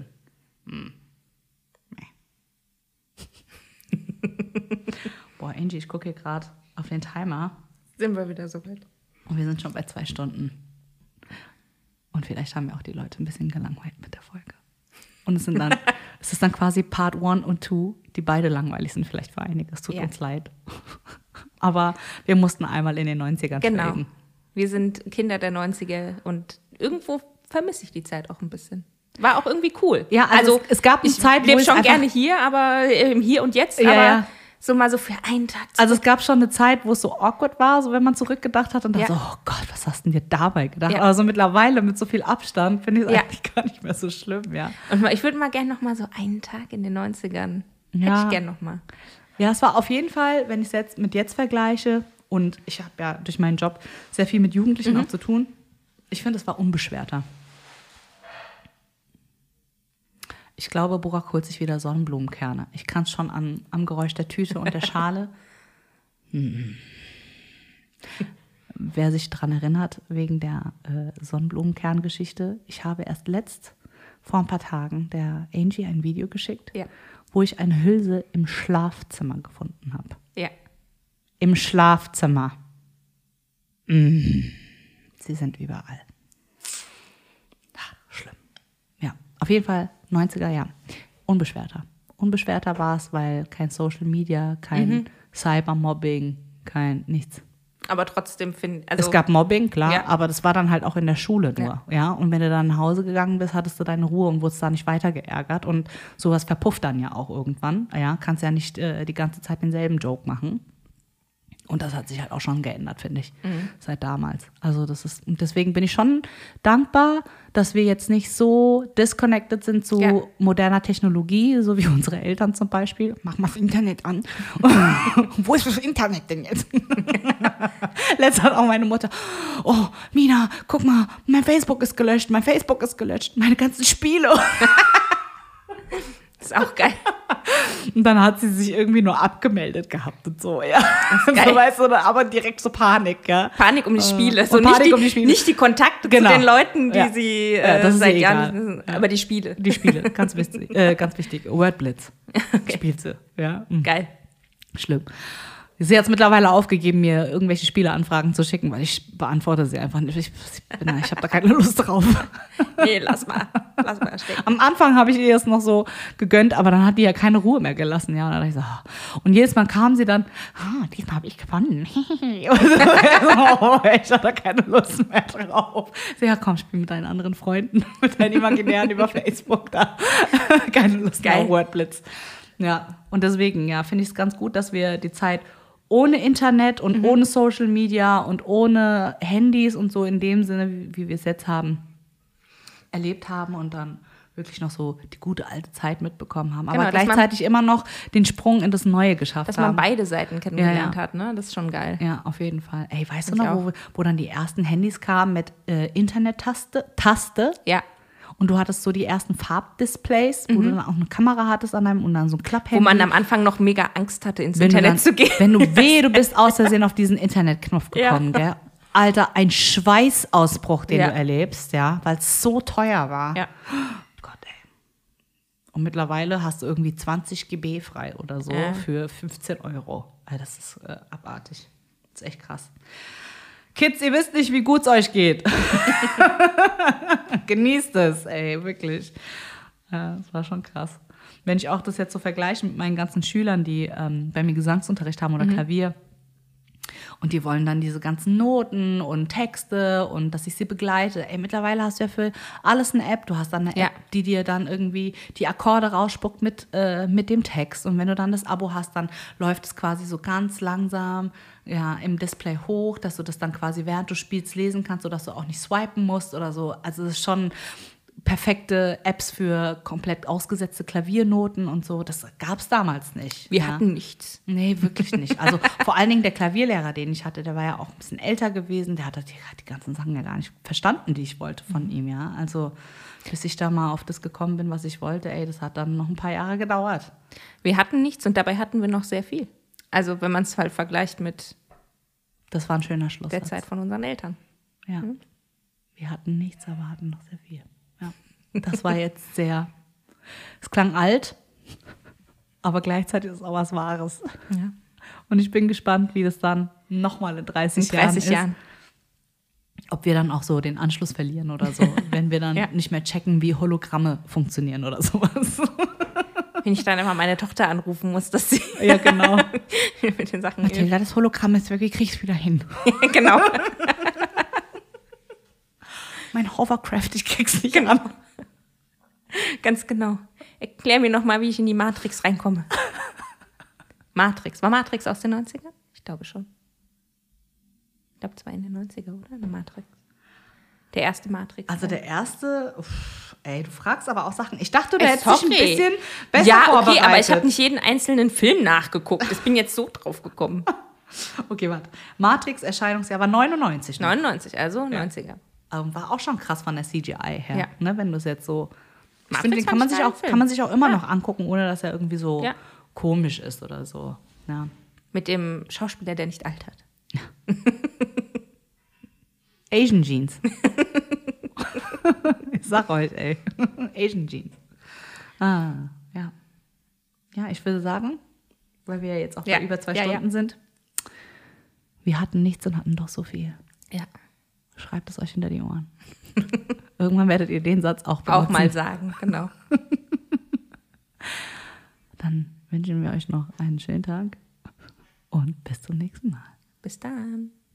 Boah, Angie, ich gucke hier gerade auf den Timer. Sind wir wieder so weit. Und wir sind schon bei 2 Stunden. Und vielleicht haben wir auch die Leute ein bisschen gelangweilt mit der Folge. Und es ist dann quasi Part 1 und 2, die beide langweilig sind vielleicht für einige. Es tut uns leid. Aber wir mussten einmal in den 90ern schwelgen. Wir sind Kinder der 90er und irgendwo vermisse ich die Zeit auch ein bisschen. War auch irgendwie cool. Ja, also es gab eine Zeit, wo ich schon gerne hier, aber im Hier und Jetzt, aber so mal so für einen Tag. Also es gab schon eine Zeit, wo es so awkward war, so wenn man zurückgedacht hat und dachte so, oh Gott, was hast du denn dir dabei gedacht? Ja. Aber so mittlerweile mit so viel Abstand finde ich es eigentlich gar nicht mehr so schlimm, ja. Und ich würde mal gerne noch mal so einen Tag in den 90ern, hätte ich gerne noch mal. Ja, es war auf jeden Fall, wenn ich es jetzt mit jetzt vergleiche und ich habe ja durch meinen Job sehr viel mit Jugendlichen auch zu tun, ich finde, es war unbeschwerter. Ich glaube, Burak holt sich wieder Sonnenblumenkerne. Ich kann es schon am Geräusch der Tüte und der Schale. Wer sich daran erinnert, wegen der Sonnenblumenkerngeschichte, ich habe erst vor ein paar Tagen der Angie ein Video geschickt, wo ich eine Hülse im Schlafzimmer gefunden habe. Ja. Im Schlafzimmer. Sie sind überall. Schlimm. Ja, auf jeden Fall 90er, ja. Unbeschwerter. Unbeschwerter war es, weil kein Social Media, kein Cybermobbing, kein nichts. Aber trotzdem es gab Mobbing, klar, aber das war dann halt auch in der Schule nur. Ja. Und wenn du dann nach Hause gegangen bist, hattest du deine Ruhe und wurdest da nicht weiter geärgert. Und sowas verpufft dann ja auch irgendwann. Ja, kannst ja nicht die ganze Zeit denselben Joke machen. Und das hat sich halt auch schon geändert, finde ich, seit damals. Also deswegen bin ich schon dankbar, dass wir jetzt nicht so disconnected sind zu moderner Technologie, so wie unsere Eltern zum Beispiel. Mach mal das Internet an. Wo ist das Internet denn jetzt? Letztens hat auch meine Mutter, oh, Mina, guck mal, mein Facebook ist gelöscht, meine ganzen Spiele. Das ist auch geil. Und dann hat sie sich irgendwie nur abgemeldet gehabt und so, ja. So, weißt du, aber direkt so Panik, ja. Panik um die Spiele. So nicht die Kontakte zu den Leuten, die sie seit Jahren, aber die Spiele. Die Spiele, ganz wichtig. Wordblitz. Okay. Spielt sie, ja. Geil. Schlimm. Sie hat es mittlerweile aufgegeben, mir irgendwelche Spieleanfragen zu schicken, weil ich beantworte sie einfach nicht. Ich habe da keine Lust drauf. Nee, lass mal stecken. Am Anfang habe ich ihr es noch so gegönnt, aber dann hat die ja keine Ruhe mehr gelassen. Ja, und dann dachte ich so, und jedes Mal kam sie dann, diesmal habe ich gewonnen. Ich hatte da keine Lust mehr drauf. So, ja, komm, spiel mit deinen anderen Freunden, mit deinen Imaginären über Facebook da. Keine Lust mehr auf Wordblitz. Ja, und deswegen, finde ich es ganz gut, dass wir die Zeit ohne Internet und ohne Social Media und ohne Handys und so in dem Sinne, wie wir es jetzt haben, erlebt haben und dann wirklich noch so die gute alte Zeit mitbekommen haben. Aber gleichzeitig immer noch den Sprung in das Neue geschafft haben. Dass man beide Seiten kennengelernt hat, ne? Das ist schon geil. Ja, auf jeden Fall. Ey, weißt du noch, wo dann die ersten Handys kamen mit Internet-Taste? Ja. Und du hattest so die ersten Farbdisplays, wo du dann auch eine Kamera hattest an einem und dann so ein Klapphandy. Wo man am Anfang noch mega Angst hatte, ins Internet zu gehen. Wenn du bist aus Versehen auf diesen Internetknopf gekommen, gell? Alter, ein Schweißausbruch, den du erlebst, ja, weil es so teuer war. Ja. Gott, ey. Und mittlerweile hast du irgendwie 20 GB frei oder so für 15 €. Also das ist abartig. Das ist echt krass. Kids, ihr wisst nicht, wie gut es euch geht. Genießt es, ey, wirklich. Ja, das war schon krass. Wenn ich auch das jetzt so vergleiche mit meinen ganzen Schülern, die bei mir Gesangsunterricht haben oder Klavier, und die wollen dann diese ganzen Noten und Texte und dass ich sie begleite. Ey, mittlerweile hast du ja für alles eine App. Du hast dann eine App, die dir dann irgendwie die Akkorde rausspuckt mit dem Text. Und wenn du dann das Abo hast, dann läuft es quasi so ganz langsam im Display hoch, dass du das dann quasi während du spielst lesen kannst, sodass du auch nicht swipen musst oder so. Also es ist schon perfekte Apps für komplett ausgesetzte Klaviernoten und so. Das gab es damals nicht. Wir hatten nichts. Nee, wirklich nicht. Also vor allen Dingen der Klavierlehrer, den ich hatte, der war ja auch ein bisschen älter gewesen. Der hat die ganzen Sachen ja gar nicht verstanden, die ich wollte von ihm. Ja, also bis ich da mal auf das gekommen bin, was ich wollte, das hat dann noch ein paar Jahre gedauert. Wir hatten nichts und dabei hatten wir noch sehr viel. Also wenn man es halt vergleicht mit das war ein schöner Schluss. Der Zeit von unseren Eltern. Ja. Wir hatten nichts, aber hatten noch sehr viel. Ja. Das war jetzt sehr, es klang alt, aber gleichzeitig ist es auch was Wahres. Ja. Und ich bin gespannt, wie das dann nochmal in 30 Jahren ist. Ob wir dann auch so den Anschluss verlieren oder so, wenn wir dann nicht mehr checken, wie Hologramme funktionieren oder sowas. Wenn ich dann immer meine Tochter anrufen muss, dass sie ja, genau. mit den Sachen Mathilda, das Hologramm ist wirklich, kriegst du wieder hin. Ja, genau. Mein Hovercraft, ich krieg's nicht an. Ganz genau. Erklär mir nochmal, wie ich in die Matrix reinkomme. Matrix. War Matrix aus den 90ern? Ich glaube schon. Ich glaube, es war in den 90er, oder? Eine Matrix. Der erste Matrix. Also der erste, du fragst aber auch Sachen. Ich dachte, du hättest dich ein bisschen besser vorbereitet. Ja, okay, aber ich habe nicht jeden einzelnen Film nachgeguckt. Ich bin jetzt so drauf gekommen. Okay, warte. Matrix Erscheinungsjahr war 99. Ne? 99, also 90er. War auch schon krass von der CGI her, ne? Wenn du es jetzt so. Ich Matrix finde, den kann man sich auch immer noch angucken, ohne dass er irgendwie so komisch ist oder so. Ja. Mit dem Schauspieler, der nicht altert. Asian Jeans. Ich sag euch, Asian Jeans. Ja. Ja, ich würde sagen, weil wir ja jetzt auch bei über 2 Stunden sind, wir hatten nichts und hatten doch so viel. Ja. Schreibt es euch hinter die Ohren. Irgendwann werdet ihr den Satz auch benutzen. Auch mal sagen, genau. Dann wünschen wir euch noch einen schönen Tag und bis zum nächsten Mal. Bis dann.